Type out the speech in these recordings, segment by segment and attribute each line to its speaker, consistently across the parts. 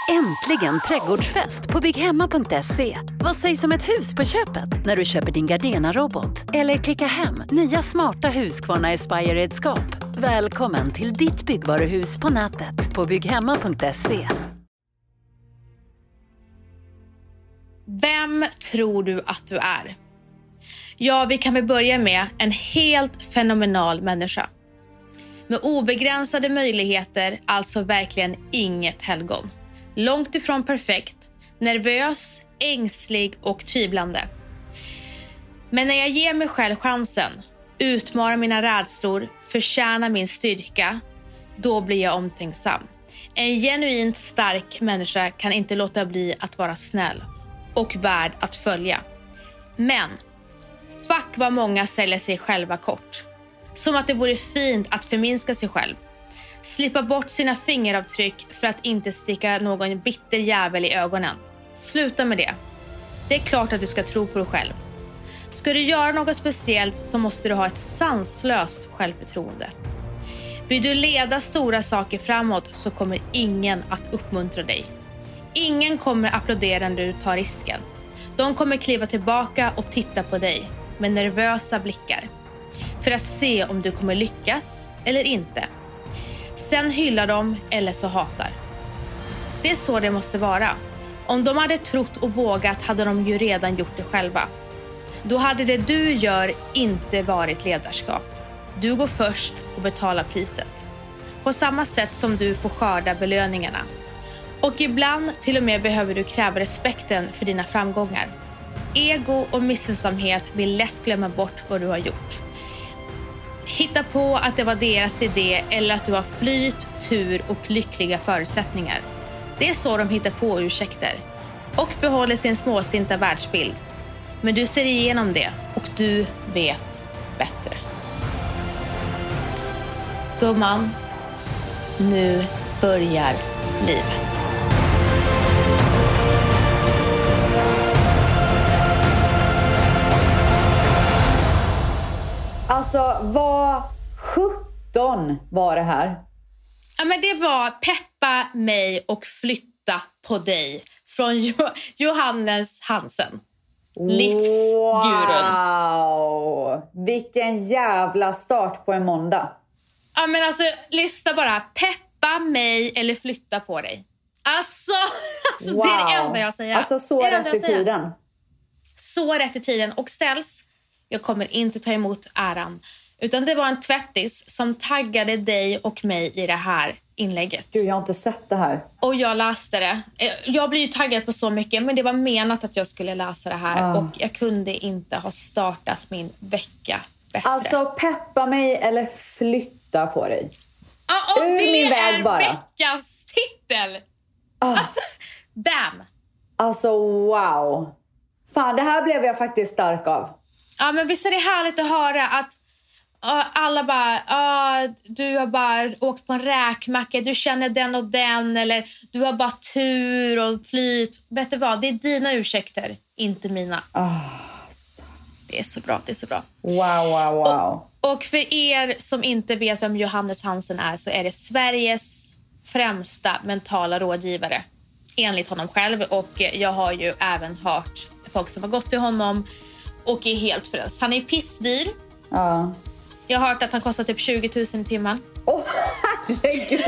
Speaker 1: Äntligen trädgårdsfest på bygghemma.se. Vad sägs om ett hus på köpet när du köper din Gardena-robot? Eller klicka hem nya smarta Husqvarna Aspire-redskap. Välkommen till ditt byggvaruhus på nätet på bygghemma.se.
Speaker 2: Vem tror du att du är? Ja, vi kan väl börja med en helt fenomenal människa. Med obegränsade möjligheter, alltså verkligen inget helgon. Långt ifrån perfekt, nervös, ängslig och tvivlande. Men när jag ger mig själv chansen, utmanar mina rädslor, förtjänar min styrka, då blir jag omtänksam. En genuint stark människa kan inte låta bli att vara snäll och värd att följa. Men fuck vad många säljer sig själva kort. Som att det vore fint att förminska sig själv. Slippa bort sina fingeravtryck för att inte sticka någon bitter jävel i ögonen. Sluta med det. Det är klart att du ska tro på dig själv. Ska du göra något speciellt så måste du ha ett sanslöst självförtroende. Vill du leda stora saker framåt så kommer ingen att uppmuntra dig. Ingen kommer applådera när du tar risken. De kommer kliva tillbaka och titta på dig med nervösa blickar. För att se om du kommer lyckas eller inte. Sen hyllar de eller så hatar. Det är så det måste vara. Om de hade trott och vågat hade de ju redan gjort det själva. Då hade det du gör inte varit ledarskap. Du går först och betalar priset. På samma sätt som du får skörda belöningarna. Och ibland till och med behöver du kräva respekten för dina framgångar. Ego och missunnsamhet vill lätt glömma bort vad du har gjort. Hitta på att det var deras idé eller att du har flyt, tur och lyckliga förutsättningar. Det är så de hittar på ursäkter. Och behåller sin småsinta världsbild. Men du ser igenom det och du vet bättre. Gumman, nu börjar livet.
Speaker 3: Alltså, vad 17 var det här?
Speaker 2: Ja, men det var Peppa mig och flytta på dig från Johannes Hansen. Livsgurun.
Speaker 3: Wow! Vilken jävla start på en måndag.
Speaker 2: Ja, men alltså, lyssna bara. Peppa mig eller flytta på dig. Alltså wow. Det är det enda jag säger.
Speaker 3: Alltså så rätt i tiden.
Speaker 2: Så rätt i tiden. Och ställs, jag kommer inte ta emot äran. Utan det var en tvättis som taggade dig och mig i det här inlägget.
Speaker 3: Gud, jag har inte sett det här.
Speaker 2: Och jag läste det. Jag blir ju taggad på så mycket. Men det var menat att jag skulle läsa det här. Och jag kunde inte ha startat min vecka bättre.
Speaker 3: Alltså, peppa mig eller flytta på dig.
Speaker 2: Och
Speaker 3: ur
Speaker 2: det
Speaker 3: min väg
Speaker 2: är
Speaker 3: bara.
Speaker 2: veckans titel. Alltså, bam.
Speaker 3: Alltså, wow. Fan, det här blev jag faktiskt stark av.
Speaker 2: Ja, men visst är det härligt att höra att alla bara, du har bara åkt på en räkmacka, du känner den och den, eller du har bara tur och flyt. Vet du vad, det är dina ursäkter, inte mina. Det är så bra, det är så bra.
Speaker 3: Wow.
Speaker 2: Och för er som inte vet vem Johannes Hansen är, så är det Sveriges främsta mentala rådgivare, enligt honom själv. Och jag har ju även hört folk som har gått till honom och är helt frälst. Han är pissdyr.
Speaker 3: Ja.
Speaker 2: Jag har hört att han kostar typ 20 000 i timmen.
Speaker 3: Herregud.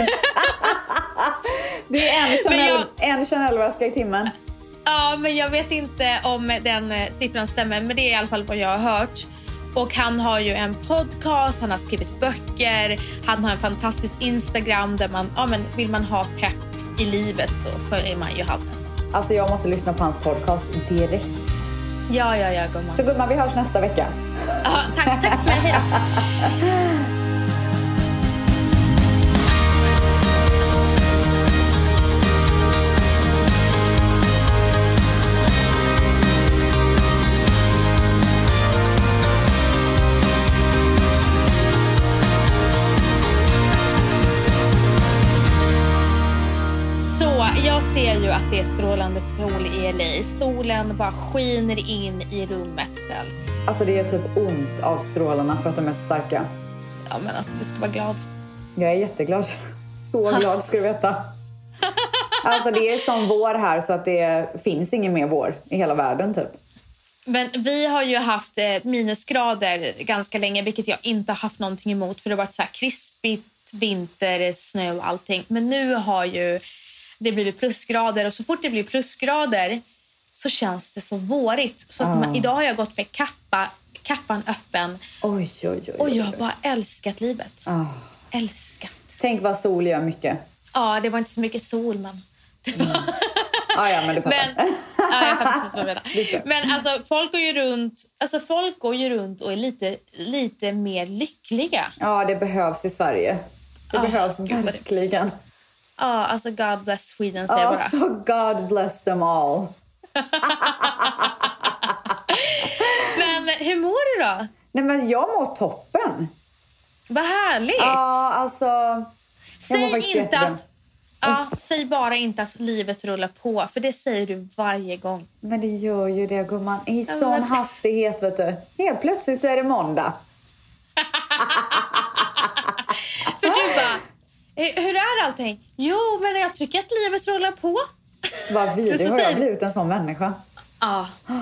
Speaker 3: Det är en Chanel-väska i timmen.
Speaker 2: Ja, men jag vet inte om den siffran stämmer. Men det är i alla fall vad jag har hört. Och han har ju en podcast, han har skrivit böcker. Han har en fantastisk Instagram där man, vill man ha pepp i livet så följer man Johannes.
Speaker 3: Alltså jag måste lyssna på hans podcast direkt.
Speaker 2: Ja, gumman.
Speaker 3: Så gumman, vi hörs nästa vecka.
Speaker 2: Ja, tack för mig. Hej. Jag ser ju att det är strålande sol i LA. Solen bara skiner in i rummet ställs.
Speaker 3: Alltså det är typ ont av strålarna för att de är så starka.
Speaker 2: Ja, men alltså du ska vara glad.
Speaker 3: Jag är jätteglad. Så glad ska du veta. Alltså det är som vår här så att det finns ingen mer vår i hela världen typ.
Speaker 2: Men vi har ju haft minusgrader ganska länge, vilket jag inte har haft någonting emot. För det har varit så här krispigt, vinter, snö och allting. Men nu har ju det blivit plusgrader. Och så fort det blir plusgrader så känns det så vårigt. Så att idag har jag gått med kappan öppen.
Speaker 3: Oj.
Speaker 2: Och jag har bara älskat livet. Älskat.
Speaker 3: Tänk vad sol gör mycket.
Speaker 2: Ja, det var inte så mycket sol, men... Det var...
Speaker 3: Ja, men du fattar.
Speaker 2: Jag fattar precis vad du menar. Men alltså, folk går ju runt och är lite mer lyckliga.
Speaker 3: Ja, det behövs i Sverige. Det behövs verkligen.
Speaker 2: Ja, alltså God bless Sweden, säger jag bara.
Speaker 3: Alltså, God bless them all.
Speaker 2: Men hur mår du då?
Speaker 3: Nej, men jag mår toppen.
Speaker 2: Vad härligt.
Speaker 3: Ja, alltså...
Speaker 2: Säg bara inte att livet rullar på. För det säger du varje gång.
Speaker 3: Men det gör ju det, gumman. I sån hastighet, vet du. Helt plötsligt så är det måndag.
Speaker 2: För du bara... Hur är allting? Jo, men jag tycker att livet rullar på.
Speaker 3: Vad vidrig har jag blivit en sån människa.
Speaker 2: Ja.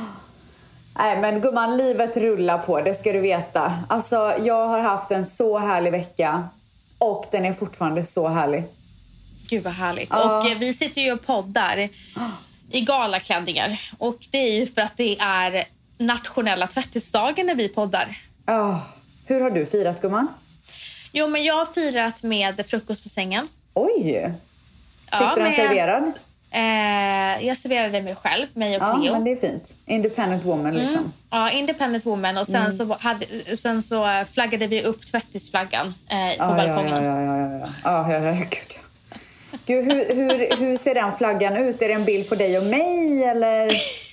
Speaker 3: Nej, men gumman, livet rullar på. Det ska du veta. Alltså, jag har haft en så härlig vecka. Och den är fortfarande så härlig.
Speaker 2: Gud vad härligt. Och vi sitter ju och poddar i galaklänningar. Och det är ju för att det är nationella tvättisdagen när vi poddar.
Speaker 3: Hur har du firat, gumman?
Speaker 2: Jo, men jag har firat med frukost på sängen.
Speaker 3: Oj! Fick du den serverad?
Speaker 2: Jag serverade mig själv, mig och Cleo.
Speaker 3: Ja, men det är fint. Independent woman liksom.
Speaker 2: Ja, independent woman. Och sen så flaggade vi upp tvättisflaggan på balkongen.
Speaker 3: Ja, gud. Gud, hur ser den flaggan ut? Är det en bild på dig och mig, eller?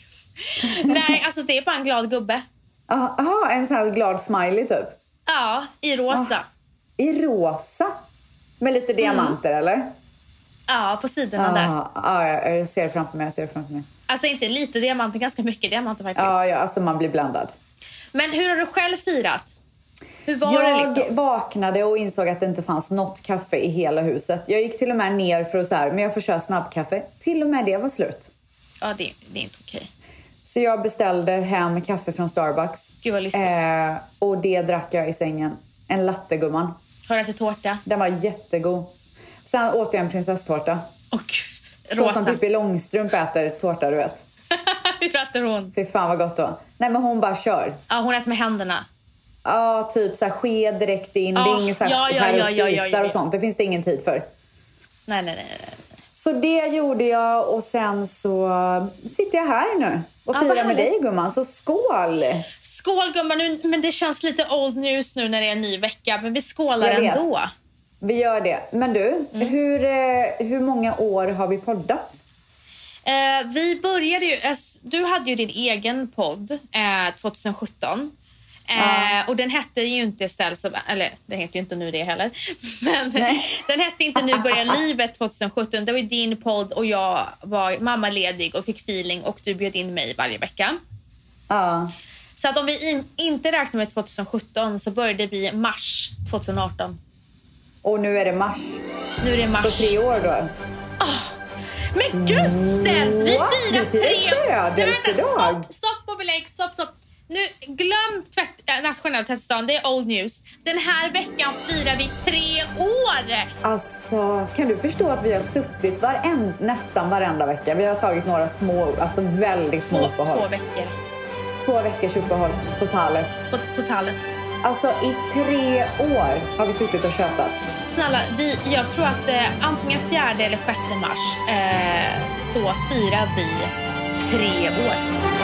Speaker 2: Nej, alltså det är bara en glad gubbe.
Speaker 3: Jaha, en sån här glad smiley typ?
Speaker 2: Ja, i rosa.
Speaker 3: I rosa? Med lite diamanter, eller?
Speaker 2: Ja, på sidorna där.
Speaker 3: Ja, jag ser det framför mig,
Speaker 2: Alltså inte lite diamanter, ganska mycket diamanter faktiskt.
Speaker 3: Ja, alltså man blir blandad.
Speaker 2: Men hur har du själv firat? Hur var det liksom?
Speaker 3: Jag vaknade och insåg att det inte fanns något kaffe i hela huset. Jag gick till och med ner för att så här, men jag får köra snabbkaffe. Till och med det var slut.
Speaker 2: Ja, det är inte okej.
Speaker 3: Så jag beställde hem kaffe från Starbucks.
Speaker 2: Gud vad lyssigt.
Speaker 3: Och det drack jag i sängen. En latte, gumman.
Speaker 2: Har du ätit tårta?
Speaker 3: Den var jättegod. Sen åt jag en prinsesstårta.
Speaker 2: Åh gud, rosa.
Speaker 3: Så som Pippi Långstrump äter tårta, du vet.
Speaker 2: Hur äter hon?
Speaker 3: Fy fan vad gott då. Nej, men hon bara kör.
Speaker 2: Ja, hon äter med händerna.
Speaker 3: Ja, typ så här sked direkt in. Det är ingen så här bitar och sånt. Det finns det ingen tid för.
Speaker 2: Nej.
Speaker 3: Så det gjorde jag och sen så sitter jag här nu och firar med dig, gumman. Så skål!
Speaker 2: Skål, gumman. Men det känns lite old news nu när det är en ny vecka. Men vi skålar ändå.
Speaker 3: Vi gör det. Men du, hur många år har vi poddat?
Speaker 2: Vi började ju... Du hade ju din egen podd 2017. Och den hette ju inte eller den heter ju inte nu det heller. Men den hette inte Nu börjar livet 2017. Det var ju din podd och jag var mammaledig och fick feeling och du bjöd in mig varje vecka. Så att om vi inte räknar med 2017 så började vi mars 2018.
Speaker 3: Och nu är det mars.
Speaker 2: Nu är det mars.
Speaker 3: Så 3 år då.
Speaker 2: Men gud ställs, vi firar 3 år. Stopp och belägg, stopp. Nu, glöm nationella tvättdagen, det är old news. Den här veckan firar vi 3 år.
Speaker 3: Alltså, kan du förstå att vi har suttit nästan varenda vecka? Vi har tagit några små, alltså väldigt små uppehåll.
Speaker 2: 2 veckor.
Speaker 3: 2 veckors uppehåll, totales. Alltså i 3 år har vi suttit och tjötat.
Speaker 2: Snälla, jag tror att antingen 4 eller 6 mars så firar vi 3 år.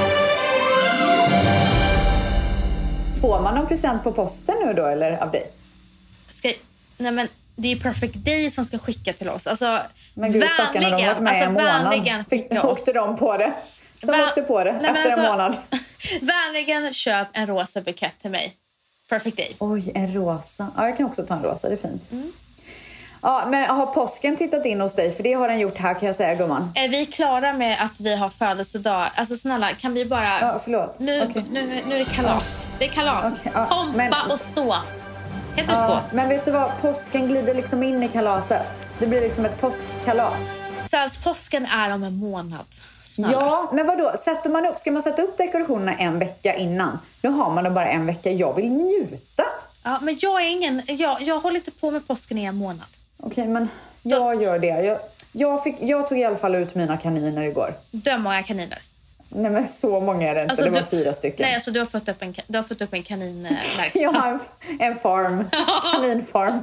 Speaker 3: Får man någon present på posten nu då, eller av dig?
Speaker 2: Nej, men det är Perfect Day som ska skicka till oss. Alltså,
Speaker 3: men gud, stackarna, de har varit med en månad. Åkte de på det? Åkte på det efter en månad.
Speaker 2: Vänligen köp en rosa bukett till mig. Perfect Day.
Speaker 3: Oj, en rosa. Ja, jag kan också ta en rosa, det är fint. Ja, men har påsken tittat in hos dig? För det har den gjort här, kan jag säga, gumman.
Speaker 2: Är vi klara med att vi har födelsedag? Alltså snälla, kan vi bara...
Speaker 3: Ja, förlåt.
Speaker 2: Nu är det kalas. Det är kalas. Okay, pompa och ståt. Heter det ståt?
Speaker 3: Men vet du vad? Påsken glider liksom in i kalaset. Det blir liksom ett påskkalas.
Speaker 2: Ställs påsken är om en månad. Snälla.
Speaker 3: Ja, men vadå? Ska man sätta upp dekorationerna en vecka innan? Nu har man dem bara en vecka. Jag vill njuta.
Speaker 2: Ja, men jag håller inte på med påsken i en månad.
Speaker 3: Okej, men jag gör det. Jag tog i alla fall ut mina kaniner igår.
Speaker 2: Många kaniner.
Speaker 3: Nej, men så många är det inte.
Speaker 2: Alltså,
Speaker 3: det var 4 stycken.
Speaker 2: Nej, alltså du har fått upp en kaninverkstad.
Speaker 3: Jag har en farm. Kaninfarm.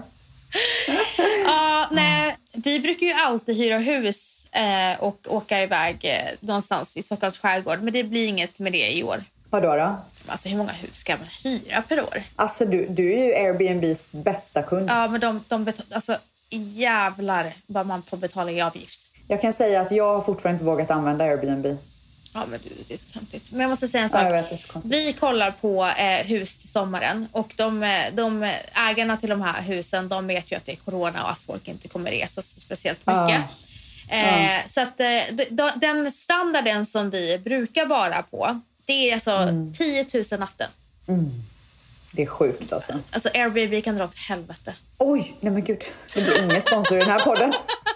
Speaker 2: Nej, vi brukar ju alltid hyra hus och åka iväg någonstans i Stockholms skärgård. Men det blir inget med det i år.
Speaker 3: Vadå?
Speaker 2: Alltså hur många hus ska man hyra per år?
Speaker 3: Alltså du är ju Airbnbs bästa kund.
Speaker 2: Ja, men alltså jävlar vad man får betala i avgift.
Speaker 3: Jag kan säga att jag har fortfarande inte vågat använda Airbnb.
Speaker 2: Ja, men det är så töntigt. Men jag måste säga en sak.
Speaker 3: Ja, jag vet, det är så konstigt.
Speaker 2: Vi kollar på hus till sommaren. Och de ägarna till de här husen, de vet ju att det är corona och att folk inte kommer resa så speciellt mycket. Så att den standarden som vi brukar vara på, det är alltså 10 000 natten.
Speaker 3: Det är sjukt alltså.
Speaker 2: Alltså Airbnb kan dra åt helvete.
Speaker 3: Oj, nej men gud. Det blir ingen sponsor i den här podden.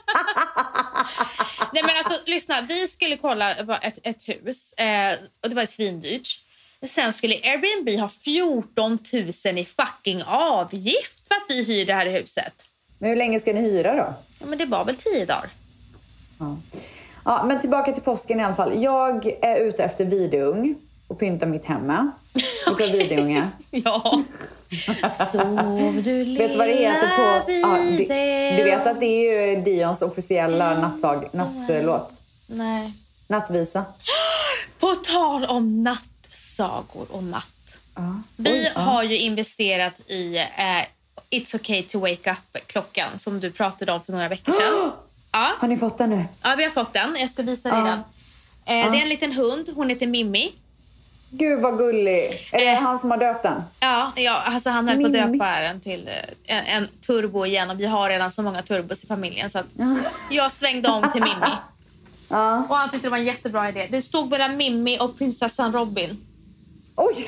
Speaker 2: Nej men alltså, lyssna. Vi skulle kolla ett hus. Och det var svindyrt. Sen skulle Airbnb ha 14 000 i fucking avgift för att vi hyr det här huset.
Speaker 3: Men hur länge ska ni hyra då?
Speaker 2: Ja, men det var väl 10 dagar.
Speaker 3: Ja, men tillbaka till påsken i alla fall. Jag är ute efter videung och pynta mitt hemma. Utav videunge.
Speaker 2: Ja. Sov du lilla.
Speaker 3: Vet du vad det heter på? Du vet att det är ju Dions officiella nattlåt.
Speaker 2: Nej.
Speaker 3: Nattvisa.
Speaker 2: På tal om nattsagor och natt. Vi har ju investerat i It's okay to wake up-klockan som du pratade om för några veckor sedan. Ja.
Speaker 3: Har ni fått den nu?
Speaker 2: Ja, vi har fått den. Jag ska visa dig den. Det är en liten hund. Hon heter Mimmi.
Speaker 3: Gud vad gullig. Är det han som har döpt den?
Speaker 2: Ja, alltså han höll på att döpa den till en turbo igen. Och vi har redan så många turbos i familjen. Så att jag svängde om till Mimmi. Och han tyckte det var en jättebra idé. Det stod mellan Mimmi och prinsessan Robin.
Speaker 3: Oj!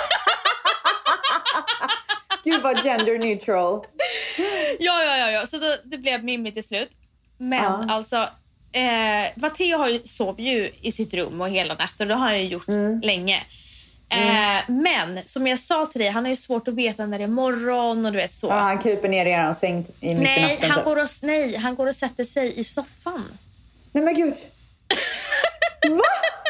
Speaker 3: Gud vad gender neutral.
Speaker 2: Ja. Så det blev Mimmi till slut. Men alltså... Matteo sov ju i sitt rum och hela natten. Det har han ju gjort länge. Men som jag sa till dig, han har ju svårt att veta när det är morgon och du vet så. Ja,
Speaker 3: han kryper ner i eran säng i mitt i natten.
Speaker 2: Han går och sätter sig i soffan.
Speaker 3: Nej men gud. Va?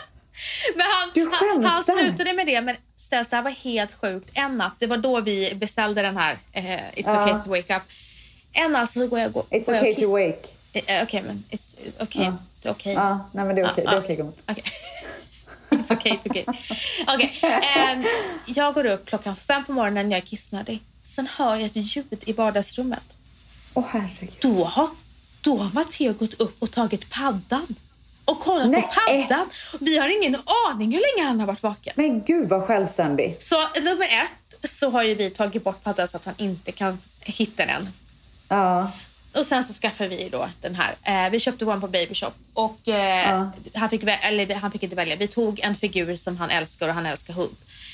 Speaker 2: Men han slutade med det. Men ställs det här var helt sjukt. En natt, det var då vi beställde den här It's okay to wake up. En natt så går jag
Speaker 3: It's okay to wake.
Speaker 2: Okej, men it's okay. Det är okej.
Speaker 3: Ja, nej men det är okej. Det är okej, gumman.
Speaker 2: Okej. It's okay. Okej. Jag går upp 5:00 på morgonen när jag är kissnödig. Sen hör jag ett ljud i vardagsrummet.
Speaker 3: Åh herregud.
Speaker 2: Då har Matteo gått upp och tagit paddan. Och kollat på paddan. Vi har ingen aning hur länge han har varit vaken.
Speaker 3: Men gud vad självständig.
Speaker 2: Så nummer 1 så har ju vi tagit bort paddan så att han inte kan hitta den.
Speaker 3: Ja.
Speaker 2: Och sen så skaffade vi då den här. Vi köpte våran på Baby Shop. Och han fick inte välja. Vi tog en figur som han älskar och han älskar hund.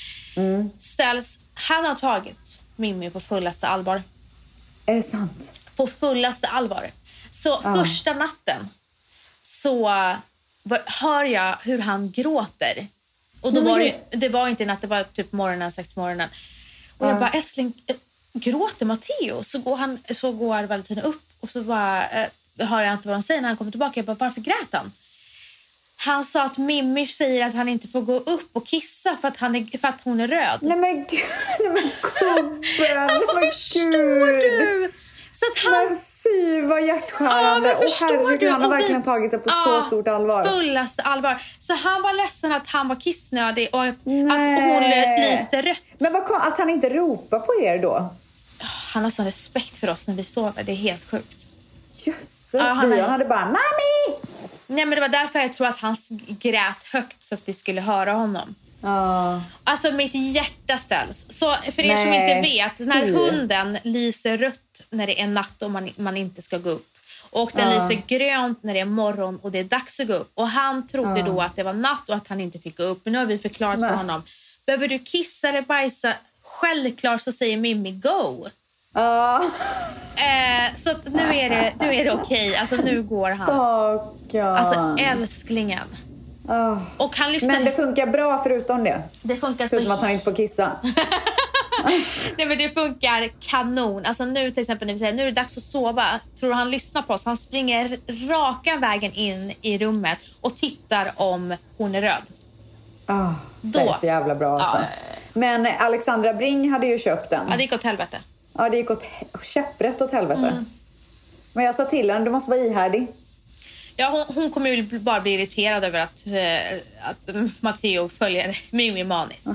Speaker 2: Han har tagit Mimmi på fullaste allvar.
Speaker 3: Är det sant?
Speaker 2: På fullaste allvar. Så första natten så hör jag hur han gråter. Och då det var inte natt, det var typ 6 på morgonen. Och jag bara, älskling, gråter Matteo? Så går Valentina upp och så bara hör jag inte vad han säger när han kommer tillbaka. Jag bara, varför grät han? Han sa att Mimmi säger att han inte får gå upp och kissa för att hon är röd.
Speaker 3: Nej men gud, gubben.
Speaker 2: Alltså förstår du? Så att
Speaker 3: men fy vad hjärtskärande. Och herregud, han har verkligen tagit det på så stort allvar.
Speaker 2: Fullaste allvar. Så han var ledsen att han var kissnödig och att hon lyste rött.
Speaker 3: Men vad kom, att han inte ropar på er då?
Speaker 2: Han har sån respekt för oss när vi sover. Det är helt sjukt.
Speaker 3: Jösses, han hade bara, Mami!
Speaker 2: Nej, men det var därför jag tror att han grät högt så att vi skulle höra honom. Alltså mitt hjärta ställs. Så för er som inte vet, när hunden lyser rött när det är natt och man inte ska gå upp. Och den lyser grönt när det är morgon och det är dags att gå upp. Och han trodde då att det var natt och att han inte fick gå upp. Men nu har vi förklarat för honom. Behöver du kissa eller bajsa? Självklart så säger Mimmi go. Så att nu är det okej. Alltså nu går han.
Speaker 3: Stackarn.
Speaker 2: Alltså älsklingen. Och han lyssnar.
Speaker 3: Men det funkar bra förutom det.
Speaker 2: Det funkar
Speaker 3: förutom att han inte får kissa.
Speaker 2: Nej, men det funkar kanon. Alltså nu till exempel när vi säger nu är det dags att sova. Tror du han lyssnar på oss? Han springer raka vägen in i rummet och tittar om hon är röd.
Speaker 3: Det är så jävla bra alltså. Men Alexandra Bring hade ju köpt den.
Speaker 2: Ja, det gick åt helvete.
Speaker 3: Ja, det gick åt käpprätt åt helvete. Men jag sa till henne, du måste vara ihärdig.
Speaker 2: Ja, hon kommer ju bara bli irriterad över att Matteo följer Mimmi Manis.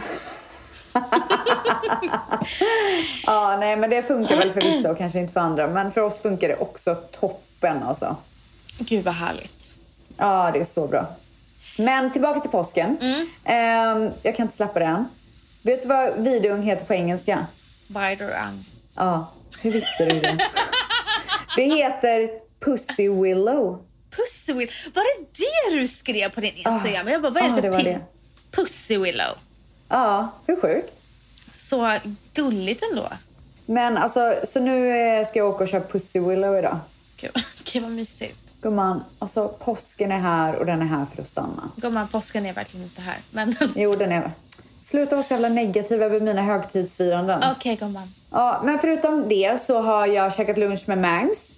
Speaker 3: Ja, nej, men det funkar väl för vissa och kanske inte för andra. Men för oss funkar det också toppen alltså.
Speaker 2: Gud vad härligt.
Speaker 3: Ja, det är så bra. Men tillbaka till påsken. Jag kan inte släppa det än. Vet du vad vidung heter på engelska?
Speaker 2: Biderang.
Speaker 3: Ja, hur visste du det? Det heter Pussy Willow.
Speaker 2: Pussy Willow. Var det du skrev på din Instagram? Jag bara, vad är det för pin? Pussy Willow.
Speaker 3: Ja, hur sjukt.
Speaker 2: Så gulligt ändå.
Speaker 3: Men alltså, så nu ska jag åka och köpa Pussy Willow idag.
Speaker 2: Gud vad mysigt.
Speaker 3: Gumman, alltså påsken är här och den är här för att stanna.
Speaker 2: Gumman, påsken är verkligen inte här. Men...
Speaker 3: Jo, den är. Sluta vara så jävla negativ över mina högtidsfiranden.
Speaker 2: Okej, gumman.
Speaker 3: Ja, men förutom det så har jag käkat lunch med Mangs.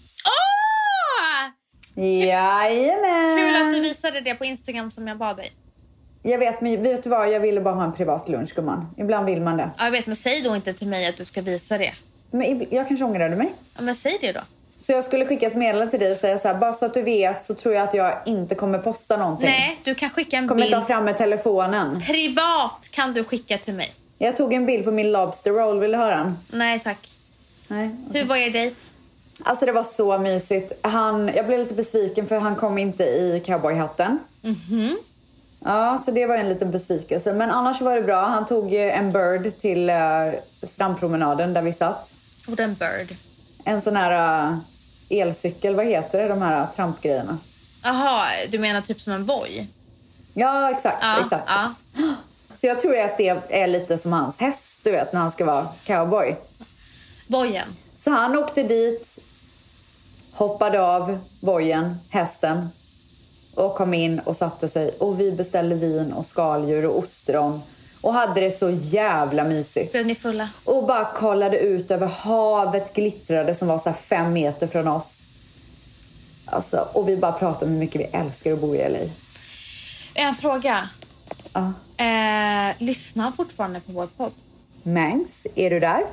Speaker 3: Jajamän.
Speaker 2: Kul att du visade det på Instagram som jag bad dig.
Speaker 3: Jag vet, men vet du vad? Jag ville bara ha en privat lunch, gumman. Ibland vill man det.
Speaker 2: Ja, jag vet, men säg då inte till mig att du ska visa det.
Speaker 3: Men jag kanske ångrade mig.
Speaker 2: Ja, men säg det då.
Speaker 3: Så jag skulle skicka ett meddelande till dig och säga så här, bara så att du vet så tror jag att jag inte kommer posta någonting.
Speaker 2: Nej, du kan skicka en
Speaker 3: kommer
Speaker 2: bild.
Speaker 3: ta fram med telefonen.
Speaker 2: Privat kan du skicka till mig.
Speaker 3: Jag tog en bild på min lobster roll, vill du höra den?
Speaker 2: Nej, tack.
Speaker 3: Nej. Okay.
Speaker 2: Hur var er dejt?
Speaker 3: Alltså det var så mysigt. Jag blev lite besviken för han kom inte i cowboyhatten. Ja, så det var en liten besvikelse. Men annars var det bra. Han tog en bird till strandpromenaden där vi satt.
Speaker 2: Och en bird?
Speaker 3: En sån här elcykel, vad heter det? De här trampgrejerna.
Speaker 2: Jaha, du menar typ som en Voi?
Speaker 3: Ja, exakt.
Speaker 2: Ja,
Speaker 3: exakt.
Speaker 2: Ja.
Speaker 3: Så jag tror att det är lite som hans häst, du vet, när han ska vara cowboy.
Speaker 2: Vojen.
Speaker 3: Så han åkte dit, hoppade av vojen, hästen, och kom in och satte sig. Och vi beställde vin och skaldjur och ostron. Och hade det så jävla mysigt.
Speaker 2: Blev ni fulla?
Speaker 3: Och bara kollade ut över havet, glittrade som var så här 5 meter från oss. Alltså, och vi bara pratade om hur mycket vi älskar att bo i LA.
Speaker 2: En fråga.
Speaker 3: Ja.
Speaker 2: Lyssnar fortfarande på vår podd?
Speaker 3: Mangs, är du där?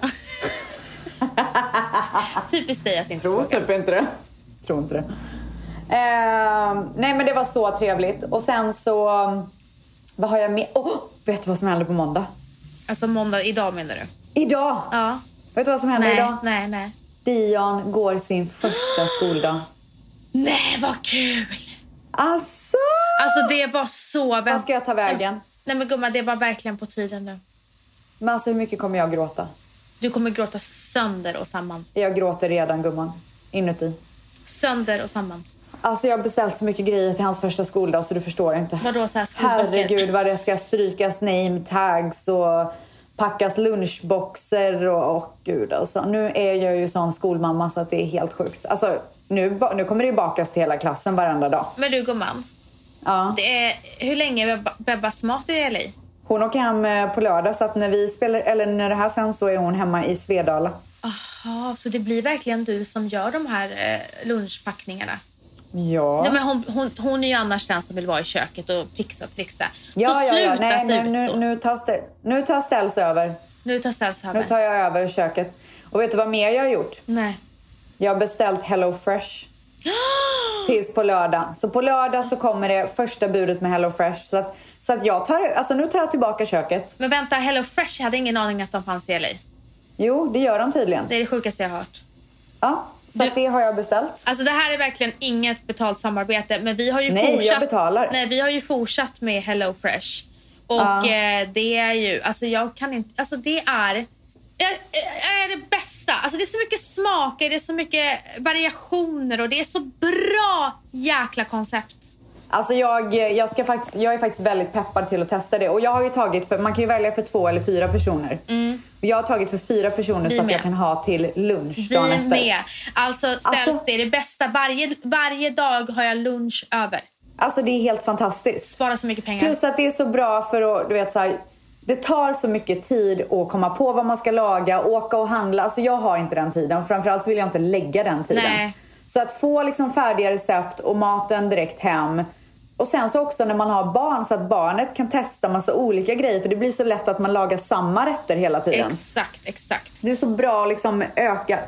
Speaker 2: Typiskt dig att inte
Speaker 3: fråga. Typ inte det. Tror inte det. Nej, men det var så trevligt. Och sen så... Vad har jag med? Vet du vad som händer på måndag?
Speaker 2: Alltså måndag, idag menar du?
Speaker 3: Idag?
Speaker 2: Ja.
Speaker 3: Vet du vad som händer idag?
Speaker 2: Nej.
Speaker 3: Dion går sin första skoldag.
Speaker 2: Nej, vad kul!
Speaker 3: Alltså
Speaker 2: det var så...
Speaker 3: Vad ska jag ta vägen?
Speaker 2: Nej men gumman, det var verkligen på tiden nu.
Speaker 3: Men alltså hur mycket kommer jag gråta?
Speaker 2: Du kommer gråta sönder och samman.
Speaker 3: Jag gråter redan, gumman. Inuti.
Speaker 2: Sönder och samman.
Speaker 3: Alltså jag har beställt så mycket grejer till hans första skoldag så du förstår inte.
Speaker 2: Vadå så här skolböcker?
Speaker 3: Herregud vad det ska strykas name tags och packas lunchboxer och gud alltså. Nu är jag ju sån skolmamma så att det är helt sjukt. Alltså nu kommer det bakas till hela klassen varenda dag.
Speaker 2: Men du gumman.
Speaker 3: Ja.
Speaker 2: Hur länge är Bebbas mat i LA?
Speaker 3: Hon åker hem på lördag så att när vi spelar, eller när det här sen så är hon hemma i Svedala.
Speaker 2: Aha, så det blir verkligen du som gör de här lunchpackningarna?
Speaker 3: Ja.
Speaker 2: Nej, men hon är ju annars den som vill vara i köket och fixa och trixa.
Speaker 3: Ja,
Speaker 2: så sluta
Speaker 3: Nej,
Speaker 2: se ut så.
Speaker 3: Nu tar ställs över.
Speaker 2: Nu
Speaker 3: tar jag över köket. Och vet du vad mer jag har gjort?
Speaker 2: Nej.
Speaker 3: Jag har beställt Hello Fresh. Tills på lördag. Så på lördag så kommer det första budet med Hello Fresh. Så att nu tar jag tillbaka köket.
Speaker 2: Men vänta, Hello Fresh, jag hade ingen aning att de fanns i LA.
Speaker 3: Jo, det gör de tydligen.
Speaker 2: Det är det sjukaste jag har hört.
Speaker 3: Ja, så att det har jag beställt.
Speaker 2: Alltså det här är verkligen inget betalt samarbete. Men vi har ju
Speaker 3: jag betalar.
Speaker 2: Nej, vi har ju fortsatt med Hello Fresh. Och det är ju, alltså jag kan inte, alltså det är det bästa. Alltså det är så mycket smaker, det är så mycket variationer och det är så bra jäkla koncept.
Speaker 3: Alltså jag är faktiskt väldigt peppad till att testa det. Och jag har ju tagit, man kan ju välja för 2 eller 4 personer. Jag har tagit för 4 personer så att jag kan ha till lunch dagen efter.
Speaker 2: Vi med. Alltså det är det bästa. Varje dag har jag lunch över.
Speaker 3: Alltså det är helt fantastiskt.
Speaker 2: Spara så mycket pengar.
Speaker 3: Plus att det är så bra för att, du vet så här, det tar så mycket tid att komma på vad man ska laga, åka och handla. Alltså jag har inte den tiden. Framförallt så vill jag inte lägga den tiden.
Speaker 2: Nej.
Speaker 3: Så att få liksom färdiga recept och maten direkt hem. Och sen så också när man har barn så att barnet kan testa massa olika grejer. För det blir så lätt att man lagar samma rätter hela tiden.
Speaker 2: Exakt.
Speaker 3: Det är så bra att liksom öka,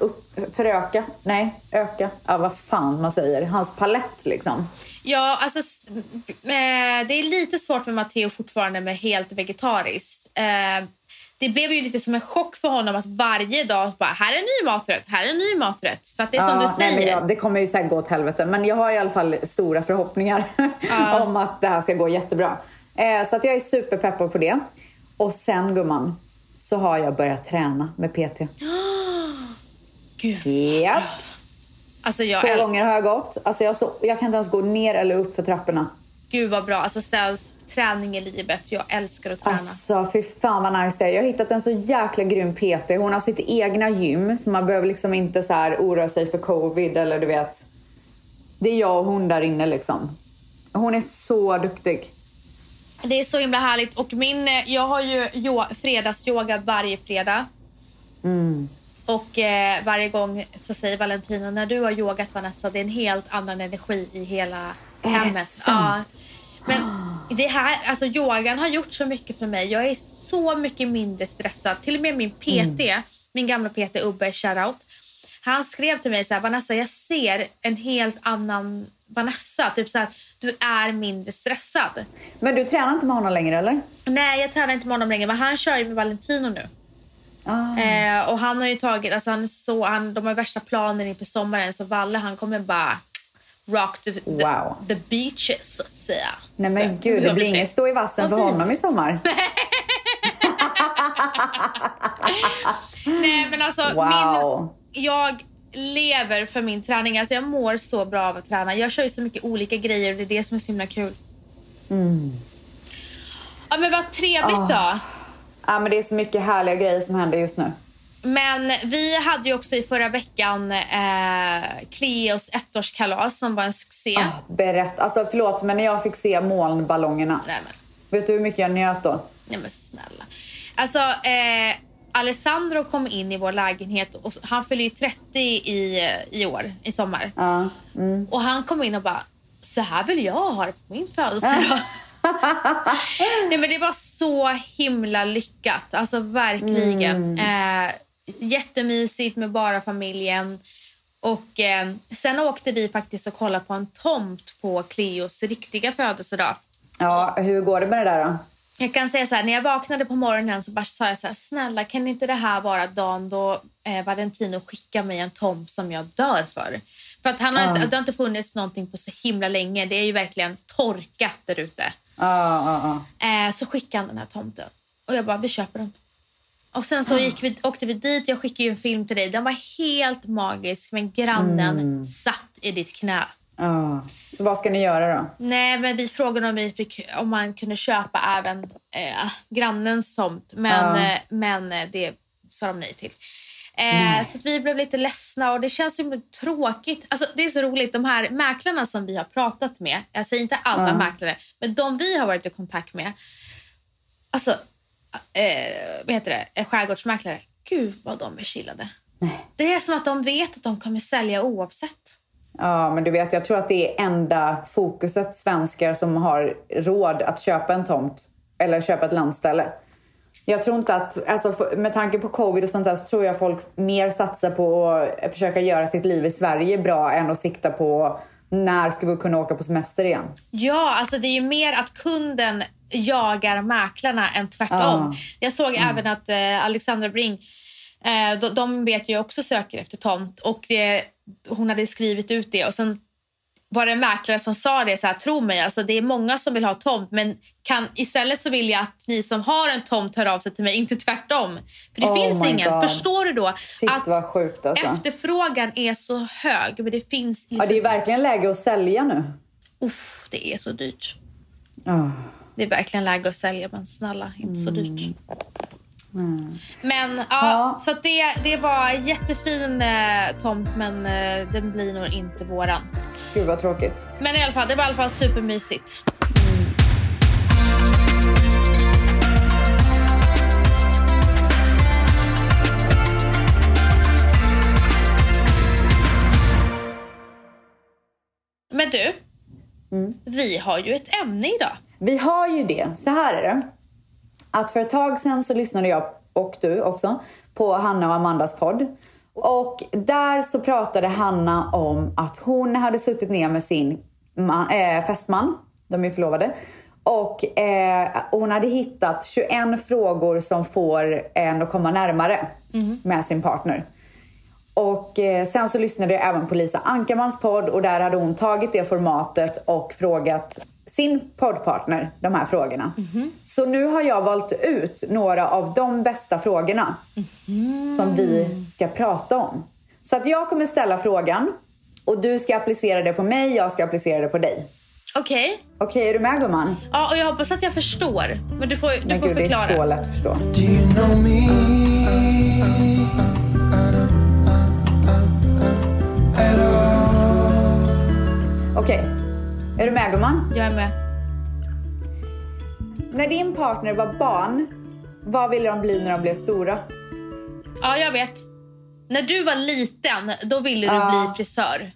Speaker 3: ja vad fan man säger, hans palett liksom.
Speaker 2: Ja, alltså det är lite svårt med Matteo fortfarande med helt vegetariskt. Det blev ju lite som en chock för honom att varje dag bara, här är en ny maträtt. För att det är som du säger.
Speaker 3: Nej, det kommer ju säkert gå åt helvete. Men jag har i alla fall stora förhoppningar om att det här ska gå jättebra. Så att jag är superpeppad på det. Och sen gumman, så har jag börjat träna med PT.
Speaker 2: Gud.
Speaker 3: Japp.
Speaker 2: Alltså
Speaker 3: 2 gånger har jag gått. Alltså jag kan inte ens gå ner eller upp för trapporna.
Speaker 2: Gud vad bra. Alltså ställs träning i livet. Jag älskar att träna.
Speaker 3: Alltså fy fan vad nice det är. Jag har hittat en så jäkla grym PT. Hon har sitt egna gym. Så man behöver liksom inte så här oroa sig för covid eller du vet. Det är jag och hon där inne liksom. Hon är så duktig.
Speaker 2: Det är så himla härligt. Och jag har ju fredagsyoga varje fredag. Och varje gång så säger Valentina, när du har yogat Vanessa, det är en helt annan energi i hela hemmet. Ja. Men det här, alltså yogan har gjort så mycket för mig. Jag är så mycket mindre stressad. Till och med min PT, min gamla PT Ubbe, shoutout. Han skrev till mig så här, Vanessa, jag ser en helt annan Vanessa. Typ så här, du är mindre stressad.
Speaker 3: Men du tränar inte med honom längre eller?
Speaker 2: Nej, jag tränar inte med honom längre. Men han kör ju med Valentino nu. Och han har ju tagit, alltså de har värsta planen inför sommaren. Så Valle, han kommer bara rock the beaches så att säga.
Speaker 3: Nej men gud, det blir ingen stå i vassen för honom i sommar.
Speaker 2: Nej men alltså jag lever för min träning. Alltså jag mår så bra av att träna. Jag kör ju så mycket olika grejer och det är det som är så himla kul. Ja men vad trevligt då.
Speaker 3: Ja men det är så mycket härliga grejer som händer just nu.
Speaker 2: Men vi hade ju också i förra veckan Cleos 1-årskalas som var en succé.
Speaker 3: Alltså förlåt, men när jag fick se molnballongerna.
Speaker 2: Nej, men.
Speaker 3: Vet du hur mycket jag njöt då?
Speaker 2: Nej men snälla. Alltså Alessandro kom in i vår lägenhet och han fyller ju 30 i år, i sommar. Och han kom in och bara, så här vill jag ha det på min födelsedag. Nej men det var så himla lyckat. Alltså verkligen. Jättemysigt med bara familjen. Och sen åkte vi faktiskt och kollade på en tomt på Cleos riktiga födelsedag.
Speaker 3: Ja, hur går det med det där då?
Speaker 2: Jag kan säga så här, när jag vaknade på morgonen så bara sa jag så här, snälla kan inte det här vara dagen då Valentino skickar mig en tomt som jag dör för? För att det har inte funnits någonting på så himla länge. Det är ju verkligen torkat där ute. Så skickade han den här tomten. Och jag bara, vi köper den. Och sen så åkte vi dit. Jag skickade ju en film till dig. Den var helt magisk. Men grannen satt i ditt knä.
Speaker 3: Så vad ska ni göra då?
Speaker 2: Nej, men vi frågade om man kunde köpa även grannens tomt. Men det sa de nej till. Så att vi blev lite ledsna och det känns ju tråkigt. Alltså det är så roligt, de här mäklarna som vi har pratat med, jag säger inte alla mäklare, men de vi har varit i kontakt med, alltså vad heter det, skärgårdsmäklare, gud vad de är chillade. Det är som att de vet att de kommer sälja oavsett.
Speaker 3: Ja, men du vet, jag tror att det är enda fokuset svenskar som har råd att köpa en tomt eller köpa ett landställe. Jag tror inte att, alltså med tanke på covid och sånt där, så tror jag folk mer satsar på att försöka göra sitt liv i Sverige bra än att sikta på när ska vi kunna åka på semester igen.
Speaker 2: Ja, alltså det är ju mer att kunden jagar mäklarna än tvärtom. Jag såg även att Alexandra Bring, de vet ju också söker efter tomt och hon hade skrivit ut det och sen var det en mäklare som sa det så här, tro mig, alltså det är många som vill ha tomt, men istället så vill jag att ni som har en tomt hör av sig till mig, inte tvärtom. För det finns ingen,
Speaker 3: God.
Speaker 2: Förstår du då?
Speaker 3: Shit,
Speaker 2: att
Speaker 3: vad sjukt alltså.
Speaker 2: Efterfrågan är så hög, men det finns liksom...
Speaker 3: Ja, det är verkligen läge att sälja nu.
Speaker 2: Det är så dyrt.
Speaker 3: Oh.
Speaker 2: Det är verkligen läge att sälja, men snälla, inte så dyrt. Men ja, så att det var jättefin tomt, men den blir nog inte våran.
Speaker 3: Gud vad tråkigt.
Speaker 2: Men i alla fall, det var i alla fall supermysigt. Men du, vi har ju ett ämne idag.
Speaker 3: Vi har ju det. Så här är det. Att för ett tag sedan så lyssnade jag, och du också, på Hanna och Amandas podd. Och där så pratade Hanna om att hon hade suttit ner med sin fästman. De är förlovade. Och hon hade hittat 21 frågor som får en att komma närmare med sin partner. Och sen så lyssnade jag även på Lisa Ankarmans podd. Och där hade hon tagit det formatet och frågat sin poddpartner de här frågorna. Så nu har jag valt ut några av de bästa frågorna som vi ska prata om. Så att jag kommer ställa frågan och du ska applicera det på mig, jag ska applicera det på dig.
Speaker 2: Okej.
Speaker 3: Okej, är du med, gumman?
Speaker 2: Ja, och jag hoppas att jag förstår. Men du får förklara.
Speaker 3: Det är så lätt att förstå.
Speaker 4: Do you know me?
Speaker 3: Okej. Är du med, gumman?
Speaker 2: Jag är med.
Speaker 3: När din partner var barn, vad ville de bli när de blev stora?
Speaker 2: Ja, jag vet. När du var liten, då ville du bli frisör.